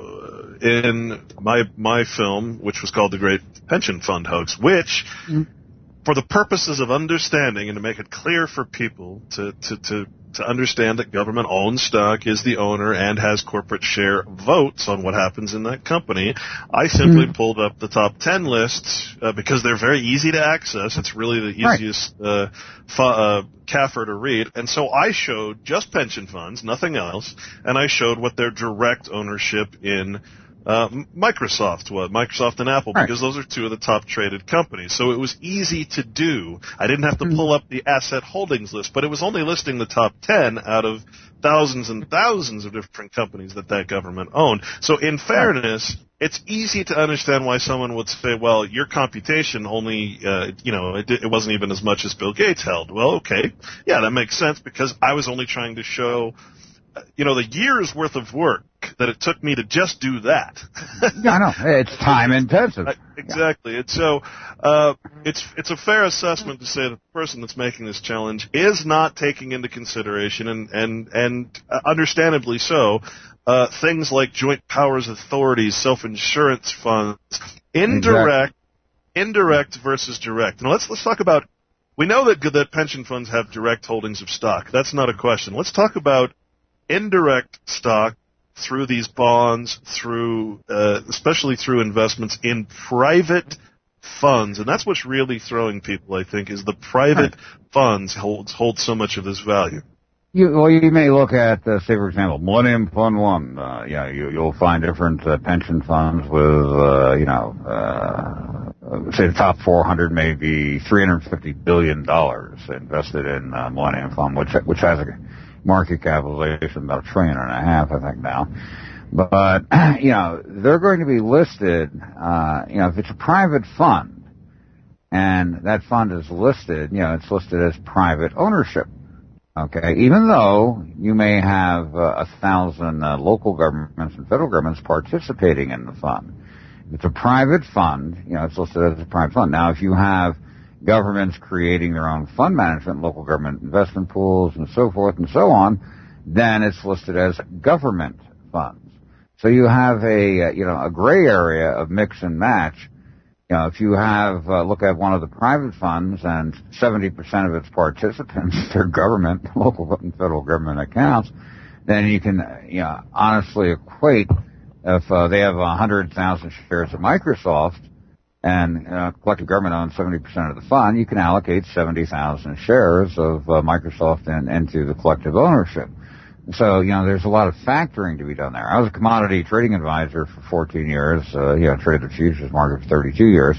S4: in my, my film, which was called The Great Pension Fund Hoax, which, mm-hmm. for the purposes of understanding and to make it clear for people to, to, to, to understand that government owns stock, is the owner, and has corporate share votes on what happens in that company, I simply mm-hmm. pulled up the top ten lists uh, because they're very easy to access. It's really the easiest right. uh, f- uh, C A F R to read. And so I showed just pension funds, nothing else, and I showed what their direct ownership in Uh, Microsoft was, Microsoft and Apple, right. because those are two of the top traded companies. So it was easy to do. I didn't have to pull up the asset holdings list, but it was only listing the top ten out of thousands and thousands of different companies that that government owned. So in fairness, it's easy to understand why someone would say, well, your computation only, uh, you know, it, it wasn't even as much as Bill Gates held. Well, okay. Yeah, that makes sense because I was only trying to show you know, the year's worth of work that it took me to just do that.
S5: Yeah, I know. It's time intensive.
S4: Exactly. And so uh, it's it's a fair assessment to say that the person that's making this challenge is not taking into consideration, and, and, and uh, understandably so, uh, things like joint powers authorities, self-insurance funds, indirect, exactly. indirect versus direct. Now let's let's talk about. We know that that pension funds have direct holdings of stock. That's not a question. Let's talk about indirect stock through these bonds, through uh, especially through investments in private funds, and that's what's really throwing people. I think is the private funds holds hold so much of this value.
S5: You, well, you may look at, uh, say, for example, Millennium Fund One. Uh, yeah, you, you'll find different uh, pension funds with, uh, you know, uh, say the top four hundred, maybe three hundred fifty billion dollars invested in uh, Millennium Fund, which which has a market capitalization about a trillion and a half, I think now. But you know, they're going to be listed. Uh, you know, if it's a private fund, and that fund is listed, you know, it's listed as private ownership. Okay, even though you may have uh, a thousand uh, local governments and federal governments participating in the fund. If it's a private fund, you know, it's listed as a private fund. Now, if you have governments creating their own fund management, local government investment pools, and so forth and so on, then it's listed as government funds. So you have a, uh, you know, a gray area of mix and match. You know, if you have, uh, look at one of the private funds and seventy percent of its participants are government, local and federal government accounts, then you can, you know, honestly equate if uh, they have one hundred thousand shares of Microsoft and uh, collective government owns seventy percent of the fund, you can allocate seventy thousand shares of uh, Microsoft in, into the collective ownership. So, you know, there's a lot of factoring to be done there. I was a commodity trading advisor for fourteen years. Uh, you know, traded the futures market for thirty-two years.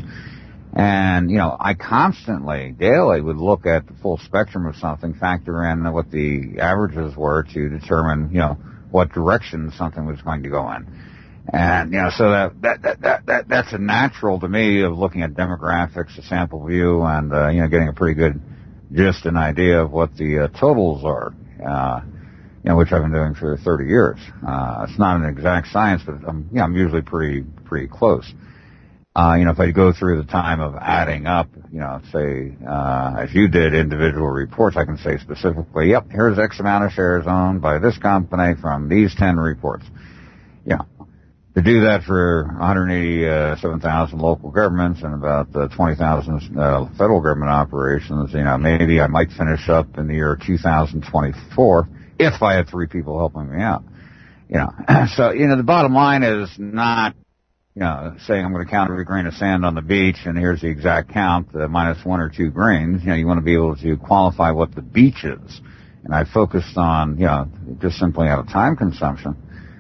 S5: And, you know, I constantly, daily, would look at the full spectrum of something, factor in what the averages were to determine, you know, what direction something was going to go in. And, you know, so that, that, that, that, that that's a natural to me of looking at demographics, a sample view, and, uh, you know, getting a pretty good gist and idea of what the uh, totals are. Uh, You know, which I've been doing for thirty years. Uh, it's not an exact science, but I'm, you know, I'm usually pretty, pretty close. Uh, you know, if I go through the time of adding up, you know, say, uh, as you did individual reports, I can say specifically, yep, here's X amount of shares owned by this company from these ten reports. You know, to do that for one hundred eighty-seven thousand local governments and about uh, twenty thousand uh, federal government operations, you know, maybe I might finish up in the year two thousand twenty-four. If I had three people helping me out, you know. So, you know, the bottom line is not, you know, saying I'm going to count every grain of sand on the beach and here's the exact count, uh, minus one or two grains. You know, you want to be able to qualify what the beach is. And I focused on, you know, just simply out of time consumption,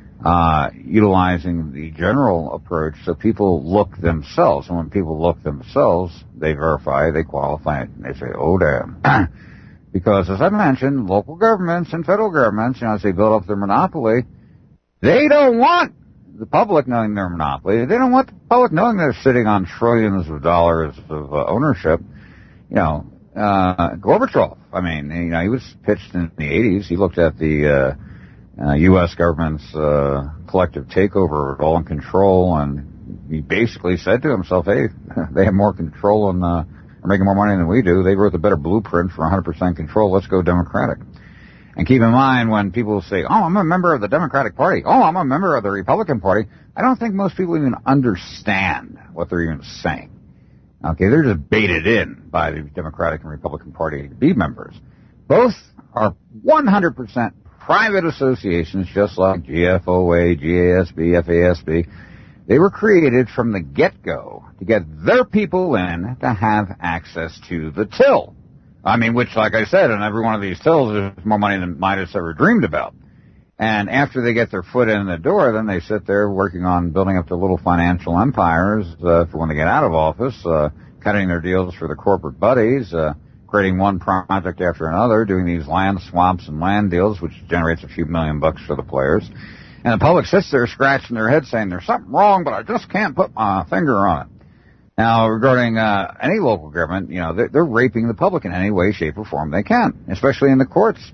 S5: uh, utilizing the general approach so people look themselves. And when people look themselves, they verify, they qualify, and they say, oh, damn. Because, as I mentioned, local governments and federal governments, you know, as they build up their monopoly, they don't want the public knowing their monopoly. They don't want the public knowing they're sitting on trillions of dollars of uh, ownership. You know, uh, Gorbachev, I mean, you know, he was pitched in the eighties. He looked at the uh, uh, U S government's uh, collective takeover of all in control, and he basically said to himself, hey, they have more control and uh, are making more money than we do. They wrote the better blueprint for one hundred percent control. Let's go Democratic. And keep in mind, when people say, oh, I'm a member of the Democratic Party, oh, I'm a member of the Republican Party, I don't think most people even understand what they're even saying. Okay, they're just baited in by the Democratic and Republican Party to be members. Both are one hundred percent private associations, just like G F O A, G A S B, F A S B. They were created from the get-go to get their people in to have access to the till. I mean, which, like I said, in every one of these tills, there's more money than Midas ever dreamed about. And after they get their foot in the door, then they sit there working on building up their little financial empires uh, for when they get out of office, uh, cutting their deals for the corporate buddies, uh, creating one project after another, doing these land swaps and land deals, which generates a few million bucks for the players. And the public sits there scratching their head saying, there's something wrong, but I just can't put my finger on it. Now, regarding uh, any local government, you know, they're, they're raping the public in any way, shape, or form they can, especially in the courts.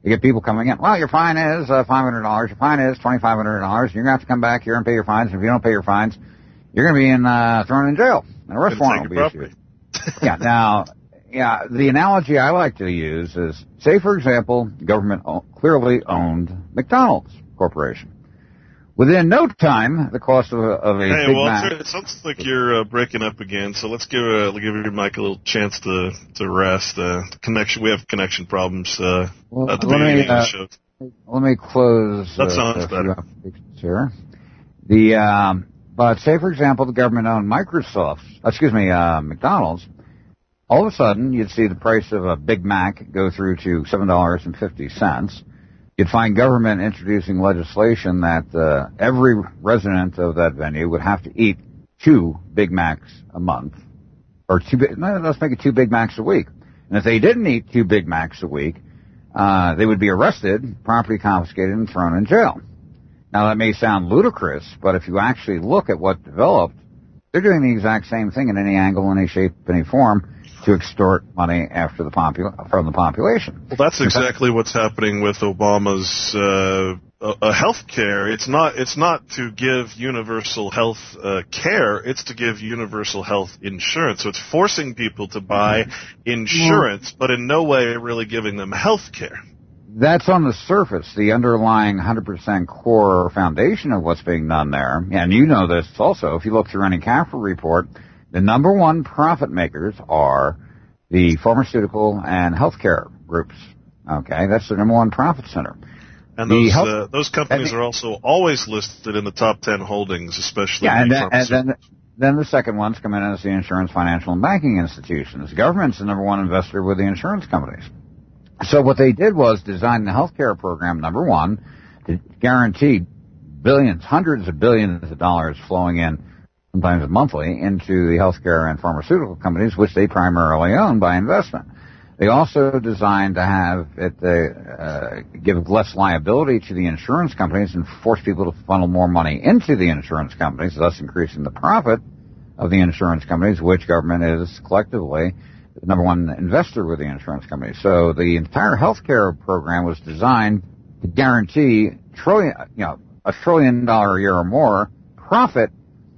S5: You get people coming in, well, your fine is uh, five hundred dollars, your fine is twenty-five hundred dollars, you're going to have to come back here and pay your fines, and if you don't pay your fines, you're going to be in, uh, thrown in jail. An arrest warrant will be issued. Yeah, now, yeah, the analogy I like to use is, say, for example, the government o- clearly owned McDonald's Corporation. Within no time, the cost of a, of a
S4: hey,
S5: Big
S4: Walter,
S5: Mac...
S4: it sounds like you're uh, breaking up again, so let's give uh, give your mic a little chance to to rest. Uh, connection, we have connection problems uh,
S5: well,
S4: at the
S5: let
S4: beginning
S5: me,
S4: of the
S5: uh,
S4: show.
S5: Let me close...
S4: That
S5: uh,
S4: sounds
S5: a
S4: better.
S5: Here. The, um, but say, for example, the government-owned Microsoft, excuse me, uh, McDonald's, all of a sudden, you'd see the price of a Big Mac go through to seven dollars and fifty cents. You'd find government introducing legislation that uh, every resident of that venue would have to eat two Big Macs a month, or two. No, let's make it two Big Macs a week. And if they didn't eat two Big Macs a week, uh, they would be arrested, property confiscated, and thrown in jail. Now that may sound ludicrous, but if you actually look at what developed, they're doing the exact same thing in any angle, any shape, any form, to extort money after the popul- from the population.
S4: Well, that's exactly what's happening with Obama's uh, uh, health care. It's not it's not to give universal health uh, care. It's to give universal health insurance. So it's forcing people to buy insurance, but in no way really giving them health care.
S5: That's on the surface, the underlying one hundred percent core foundation of what's being done there. And you know this also. If you look through any CAFR report, the number one profit makers are the pharmaceutical and healthcare groups. Okay, that's the number one profit center.
S4: And those
S5: health,
S4: uh, those companies
S5: the,
S4: are also always listed in the top ten holdings, especially
S5: yeah, and,
S4: the
S5: then, and then then the second ones come in as the insurance, financial, and banking institutions. The government's the number one investor with the insurance companies. So what they did was design the healthcare program, number one, to guarantee billions, hundreds of billions of dollars flowing in, sometimes monthly, into the healthcare and pharmaceutical companies, which they primarily own by investment. They also designed to have it uh, uh, give less liability to the insurance companies and force people to funnel more money into the insurance companies, thus increasing the profit of the insurance companies, which government is collectively the number one investor with the insurance companies. So the entire healthcare program was designed to guarantee trillion, you know, a trillion dollar a year or more profit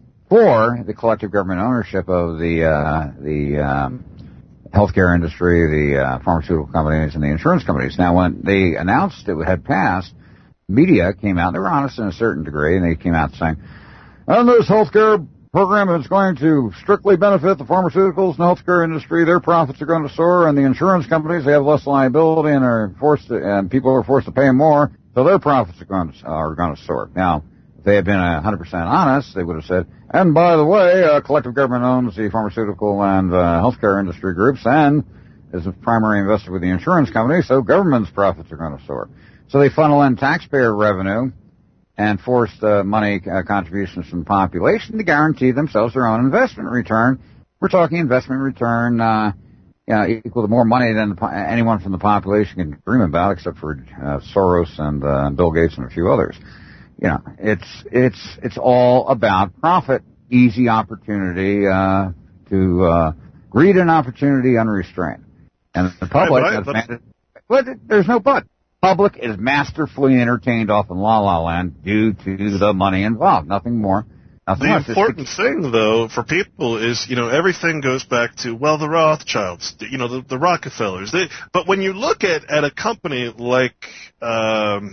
S5: for the collective government ownership of the uh, the um, healthcare industry, the uh, pharmaceutical companies, and the insurance companies. Now, when they announced it had passed, media came out. They were honest in a certain degree, and they came out saying, "And this healthcare program is going to strictly benefit the pharmaceuticals and healthcare industry. Their profits are going to soar, and the insurance companies, they have less liability and are forced to, and people are forced to pay more, so their profits are going to, are going to soar." Now, if they had been one hundred percent honest, they would have said, "And by the way, uh, collective government owns the pharmaceutical and uh, healthcare industry groups and is a primary investor with the insurance company, so government's profits are going to soar." So they funnel in taxpayer revenue and forced uh, money uh, contributions from the population to guarantee themselves their own investment return. We're talking investment return uh, you know, equal to more money than the, anyone from the population can dream about, except for uh, Soros and uh, Bill Gates and a few others. You know, it's it's it's all about profit, easy opportunity uh, to uh, greed and opportunity unrestrained, and the public.
S4: Right,
S5: has
S4: but,
S5: managed, but there's no but. Public is masterfully entertained off in La La Land due to the money involved. Nothing more. Nothing
S4: the
S5: less.
S4: important thing, though, for people is, you know, everything goes back to, well, the Rothschilds, you know, the, the Rockefellers. They, but when you look at, at a company like um,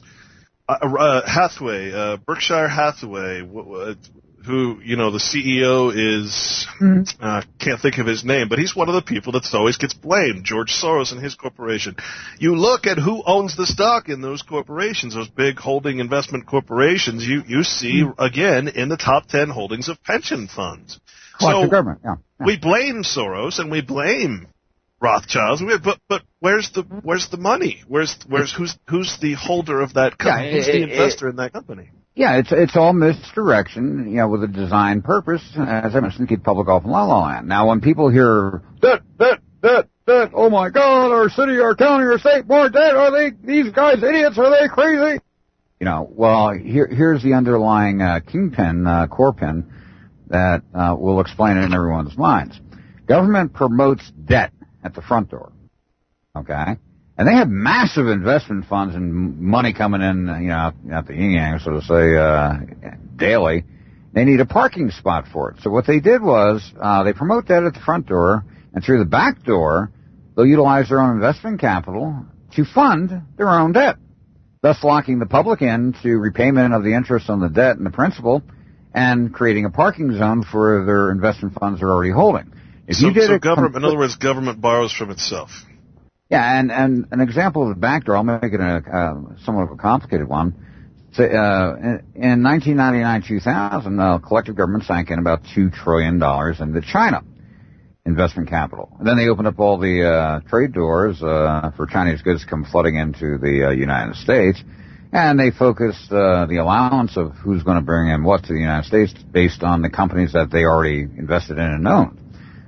S4: uh, uh, Hathaway, uh, Berkshire Hathaway, w- who, you know, the C E O is, mm-hmm. uh, can't think of his name, but he's one of the people that always gets blamed, George Soros and his corporation. You look at who owns the stock in those corporations, those big holding investment corporations, you, you see, mm-hmm. again, in the top ten holdings of pension funds.
S5: Collective
S4: so
S5: government, yeah, yeah.
S4: We blame Soros and we blame Rothschilds, but but where's the where's the money? Where's where's who's who's the holder of that company?
S5: Yeah,
S4: who's
S5: it,
S4: the
S5: it,
S4: investor
S5: it,
S4: in that company?
S5: Yeah, it's it's all misdirection, you know, with a design purpose, as I mentioned, to keep public off in La La Land. Now, when people hear debt, debt, debt, debt, oh my God, our city, our county, our state, more debt, are they these guys idiots? Are they crazy? You know, well, here here's the underlying uh, kingpin, uh, core pin that uh, will explain it in everyone's minds. Government promotes debt at the front door, okay, And they have massive investment funds and money coming in, you know, out the yin-yang, so to say, uh, daily. They need a parking spot for it. So what they did was, uh, they promote that at the front door, and through the back door, they'll utilize their own investment capital to fund their own debt, thus locking the public in to repayment of the interest on the debt and the principal, and creating a parking zone for their investment funds they're already holding. If
S4: so,
S5: you did
S4: so
S5: it
S4: government,
S5: com-
S4: in other words, government borrows from itself.
S5: Yeah, and, and an example of the back door, I'll make it a uh, somewhat of a complicated one. So, uh, in, in nineteen ninety-nine two thousand, uh, collective government sank in about two trillion dollars into China investment capital. And then they opened up all the uh, trade doors uh, for Chinese goods to come flooding into the uh, United States. And they focused uh, the allowance of who's going to bring in what to the United States based on the companies that they already invested in and owned.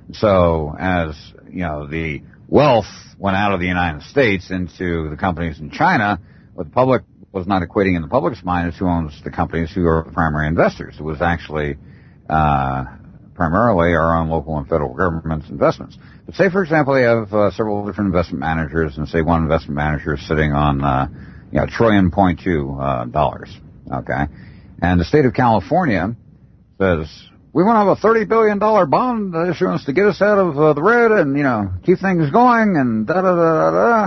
S5: So as, you know, the wealth went out of the United States into the companies in China, what the public was not equating in the public's mind is who owns the companies who are primary investors. It was actually uh, primarily our own local and federal government's investments. But say, for example, they have uh, several different investment managers, and say one investment manager is sitting on uh, you know, trillion point two uh, dollars, okay? And the state of California says, we want to have a thirty billion dollars bond issuance to get us out of uh, the red and, you know, keep things going and da-da-da-da-da.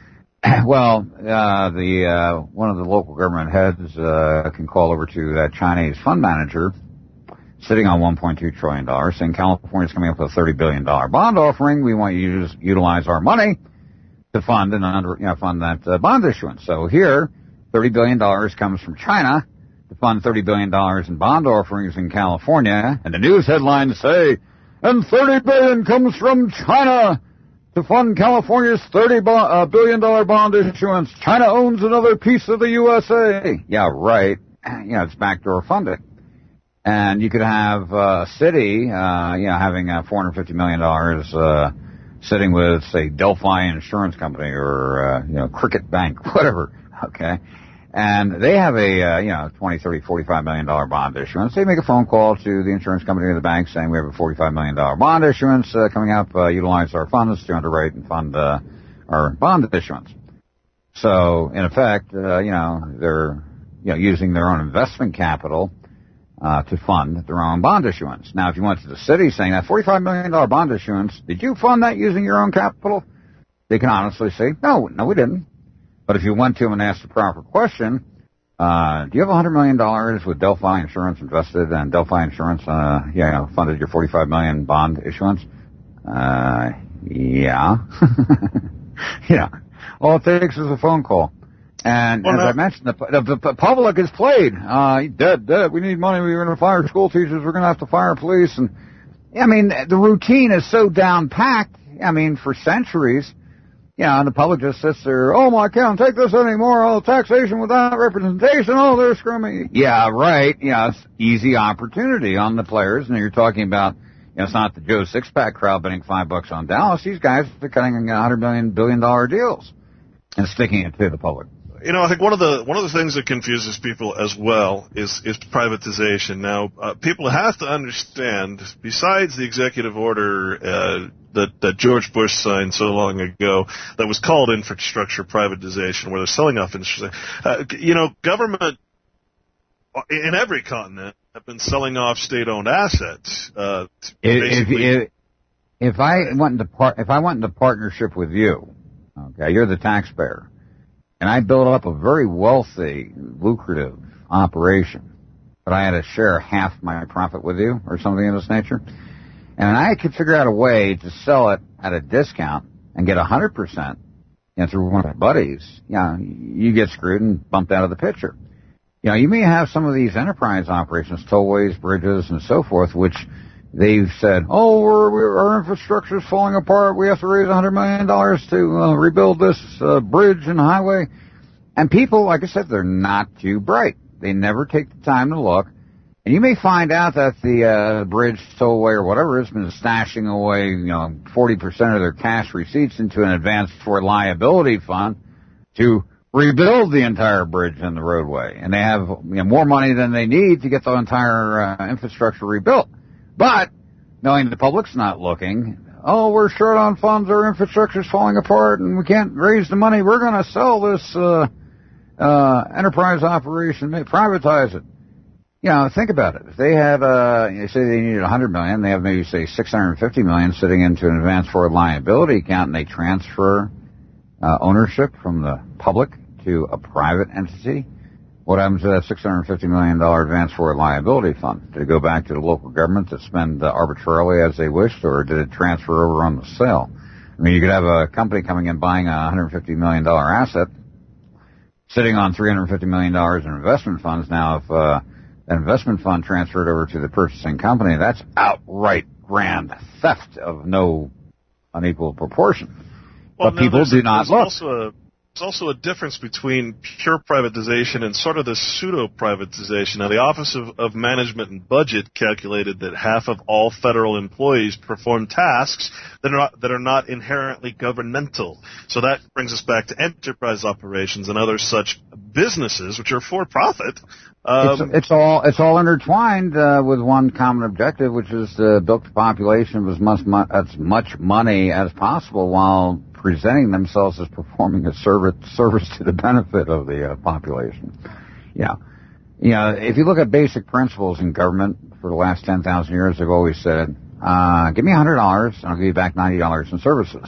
S5: Well, uh, the, uh, one of the local government heads, uh, can call over to that Chinese fund manager sitting on one point two trillion dollars saying California's coming up with a thirty billion dollars bond offering. We want you to utilize our money to fund and under, you know, fund that uh, bond issuance. So here, thirty billion dollars comes from China to fund thirty billion dollars in bond offerings in California, and the news headlines say, and thirty billion dollars comes from China to fund California's thirty billion dollars bond issuance. China owns another piece of the U S A. Yeah, right. You know, it's backdoor funding. And you could have uh, a city, uh, you know, having uh, four hundred fifty million dollars uh, sitting with, say, Delphi Insurance Company or, uh, you know, Cricket Bank, whatever, okay? And they have a, uh, you know, twenty, thirty, forty-five million dollars bond issuance. They make a phone call to the insurance company or the bank saying we have a forty-five million dollars bond issuance uh, coming up. Uh, utilize our funds to underwrite and fund uh, our bond issuance. So, in effect, uh, you know, they're, you know, using their own investment capital uh, to fund their own bond issuance. Now, if you went to the city saying that forty-five million dollars bond issuance, did you fund that using your own capital? They can honestly say, no, no, we didn't. But if you went to them and asked the proper question, uh, do you have one hundred million dollars with Delphi Insurance invested, and Delphi Insurance, uh, yeah, funded your forty-five million dollars bond issuance? Uh, yeah. Yeah. All it takes is a phone call. And well, as no. I mentioned, the, the, the public is played. Uh, dead, dead. We need money. We're going to fire school teachers. We're going to have to fire police. And, I mean, the routine is so down-packed, I mean, for centuries. You know, and the public just sits there, oh, my, I can't take this anymore. Oh, taxation without representation. Oh, they're screwing me. Yeah, right. Yeah, it's easy opportunity on the players. And you're talking about, you know, it's not the Joe Sixpack crowd betting five bucks on Dallas. These guys are cutting one hundred million, billion dollar deals and sticking it to the public.
S4: You know, I think one of the one of the things that confuses people as well is is privatization. Now, uh, people have to understand, besides the executive order uh, that that George Bush signed so long ago, that was called infrastructure privatization, where they're selling off infrastructure. Uh, you know, government in every continent have been selling off state-owned assets. Uh,
S5: if, if if I went into par- if I went into partnership with you, okay, you're the taxpayer. And I built up a very wealthy, lucrative operation, but I had to share half my profit with you or something of this nature. And I could figure out a way to sell it at a discount and get one hundred percent, you know, through one of my buddies. You know, you get screwed and bumped out of the picture. You know, you may have some of these enterprise operations, tollways, bridges, and so forth, which they've said, oh, we're, we're, our infrastructure's falling apart. We have to raise one hundred million dollars to uh, rebuild this uh, bridge and highway. And people, like I said, they're not too bright. They never take the time to look. And you may find out that the uh, bridge, tollway, or whatever has been stashing away, you know, forty percent of their cash receipts into an advanced for liability fund to rebuild the entire bridge and the roadway. And they have, you know, more money than they need to get the entire uh, infrastructure rebuilt. But, knowing the public's not looking, oh, we're short on funds, our infrastructure's falling apart, and we can't raise the money. We're going to sell this uh, uh, enterprise operation, privatize it. You know, think about it. If they have, uh, you say they needed one hundred million dollars, they have maybe, say, six hundred fifty million dollars sitting into an advance forward liability account, and they transfer uh, ownership from the public to a private entity. What happens to that six hundred fifty million dollars advance forward liability fund? Did it go back to the local government to spend uh, arbitrarily as they wished, or did it transfer over on the sale? I mean, you could have a company coming in buying a one hundred fifty million dollars asset, sitting on three hundred fifty million dollars in investment funds. Now, if uh, an investment fund transferred over to the purchasing company, that's outright grand theft of no unequal proportion.
S4: Well,
S5: but
S4: no,
S5: people do
S4: a,
S5: not
S4: there's
S5: look.
S4: Also a, there's also a difference between pure privatization and sort of the pseudo-privatization. Now, the Office of, of Management and Budget calculated that half of all federal employees perform tasks that are not, that are not inherently governmental. So that brings us back to enterprise operations and other such businesses, which are for-profit. Um,
S5: it's, it's all it's all intertwined uh, with one common objective, which is to build the population with as much, mo- as much money as possible, while presenting themselves as performing a service service to the benefit of the uh, population. Yeah, you know, if you look at basic principles in government for the last ten thousand years, they've always said, uh, "Give me a hundred dollars, and I'll give you back ninety dollars in services."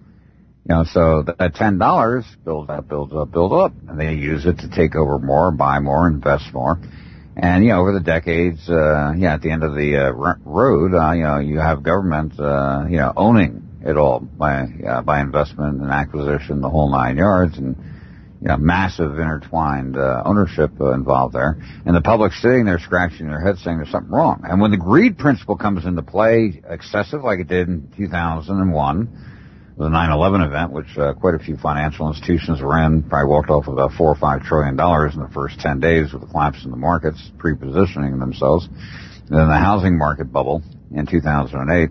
S5: You know, so that ten dollars builds up, builds up, builds up, and they use it to take over more, buy more, invest more. And, you know, over the decades, uh, yeah, at the end of the uh, road, uh, you know, you have government, uh, you know, owning it all by, uh, by investment and acquisition, the whole nine yards, and, you know, massive intertwined uh, ownership uh, involved there. And the public sitting there scratching their head saying there's something wrong. And when the greed principle comes into play, excessive like it did in two thousand one, the nine eleven event, which uh, quite a few financial institutions were in, probably walked off with about four or five trillion dollars in the first ten days with the collapse in the markets, pre-positioning themselves. And then the housing market bubble in two thousand eight.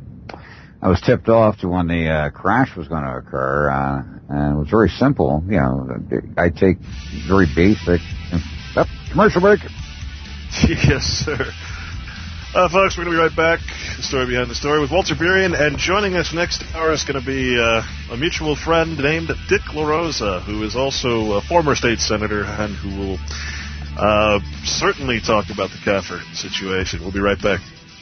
S5: I was tipped off to when the uh, crash was going to occur, uh, and it was very simple. You know, I take very basic. Oh, commercial break.
S4: Yes, sir. Uh, folks, we're going to be right back. The story behind the story with Walter Burian, and joining us next hour is going to be uh, a mutual friend named Dick LaRosa, who is also a former state senator and who will uh, certainly talk about the Kaffir situation. We'll be right back.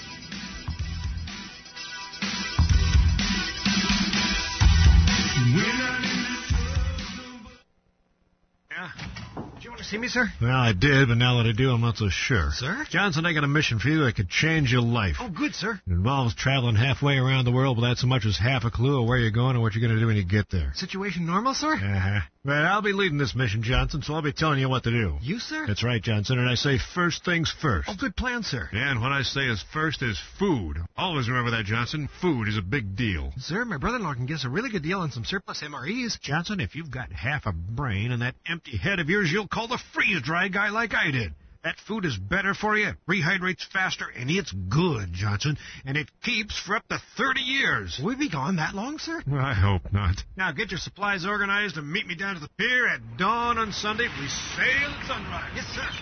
S7: See me, sir? Well, I did, but now that I do, I'm not so sure.
S12: Sir?
S7: Johnson, I got a mission for you that could change your life.
S12: Oh, good, sir.
S7: It involves traveling halfway around the world without so much as half a clue of where you're going or what you're going to do when you get there.
S12: Situation normal, sir?
S7: Uh-huh. Well, I'll be leading this mission, Johnson, so I'll be telling you what to do.
S12: You, sir?
S7: That's right, Johnson, and I say first things first.
S12: Oh, good plan, sir.
S7: Yeah, and what I say is first is food. Always remember that, Johnson. Food is a big deal.
S12: Sir, my brother-in-law can get us a really good deal on some surplus M R Es.
S7: Johnson, if you've got half a brain and that empty head of yours, you'll call the freeze-dry guy like I did. That food is better for you, rehydrates faster, and it's good, Johnson. And it keeps for up to thirty years.
S12: Will we be gone that long, sir?
S7: Well, I hope not. Now get your supplies organized and meet me down to the pier at dawn on Sunday. We sail at sunrise.
S12: Yes, sir.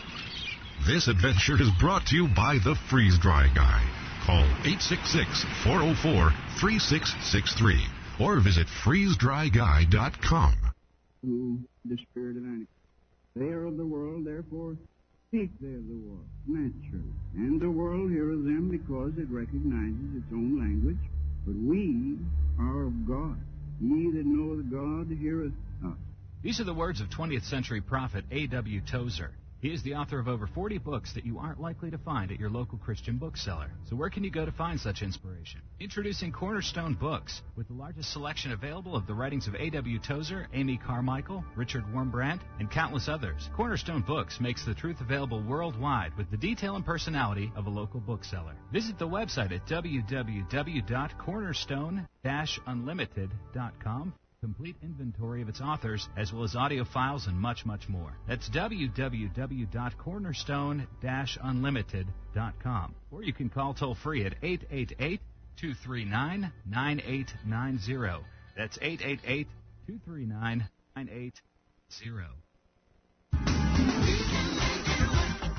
S8: This adventure is brought to you by the Freeze Dry Guy. Call eight six six, four oh four, three six six three or visit freeze dry guy dot com.
S13: Who the spirit of anarchy. They are of the world, therefore speak they of the world, naturally. And the world heareth them because it recognizes its own language. But we are of God. Ye that know God heareth us.
S14: These are the words of twentieth century prophet A W Tozer. He is the author of over forty books that you aren't likely to find at your local Christian bookseller. So where can you go to find such inspiration? Introducing Cornerstone Books, with the largest selection available of the writings of A W Tozer, Amy Carmichael, Richard Wormbrandt, and countless others. Cornerstone Books makes the truth available worldwide with the detail and personality of a local bookseller. Visit the website at w w w dot cornerstone dash unlimited dot com. Complete inventory of its authors, as well as audio files and much, much more. That's w w w dot cornerstone dash unlimited dot com. Or you can call toll-free at eight eight eight, two three nine, nine eight nine zero. That's eight eight eight, two three nine, nine eight zero.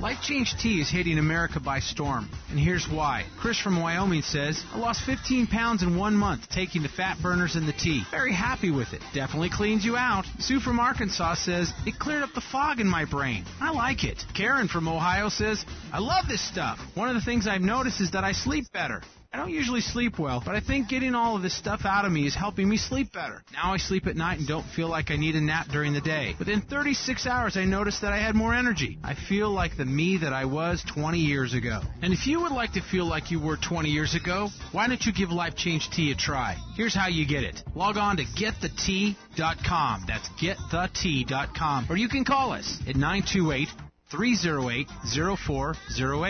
S15: Life Change Tea is hitting America by storm, and here's why. Chris from Wyoming says, I lost fifteen pounds in one month taking the fat burners and the tea. Very happy with it. Definitely cleans you out. Sue from Arkansas says, it cleared up the fog in my brain. I like it. Karen from Ohio says, I love this stuff. One of the things I've noticed is that I sleep better. I don't usually sleep well, but I think getting all of this stuff out of me is helping me sleep better. Now I sleep at night and don't feel like I need a nap during the day. Within thirty-six hours, I noticed that I had more energy. I feel like the me that I was twenty years ago. And if you would like to feel like you were twenty years ago, why don't you give Life Change Tea a try? Here's how you get it. Log on to get the tea dot com. That's get the tea dot com. Or you can call us at nine two eight, three oh eight, oh four oh eight.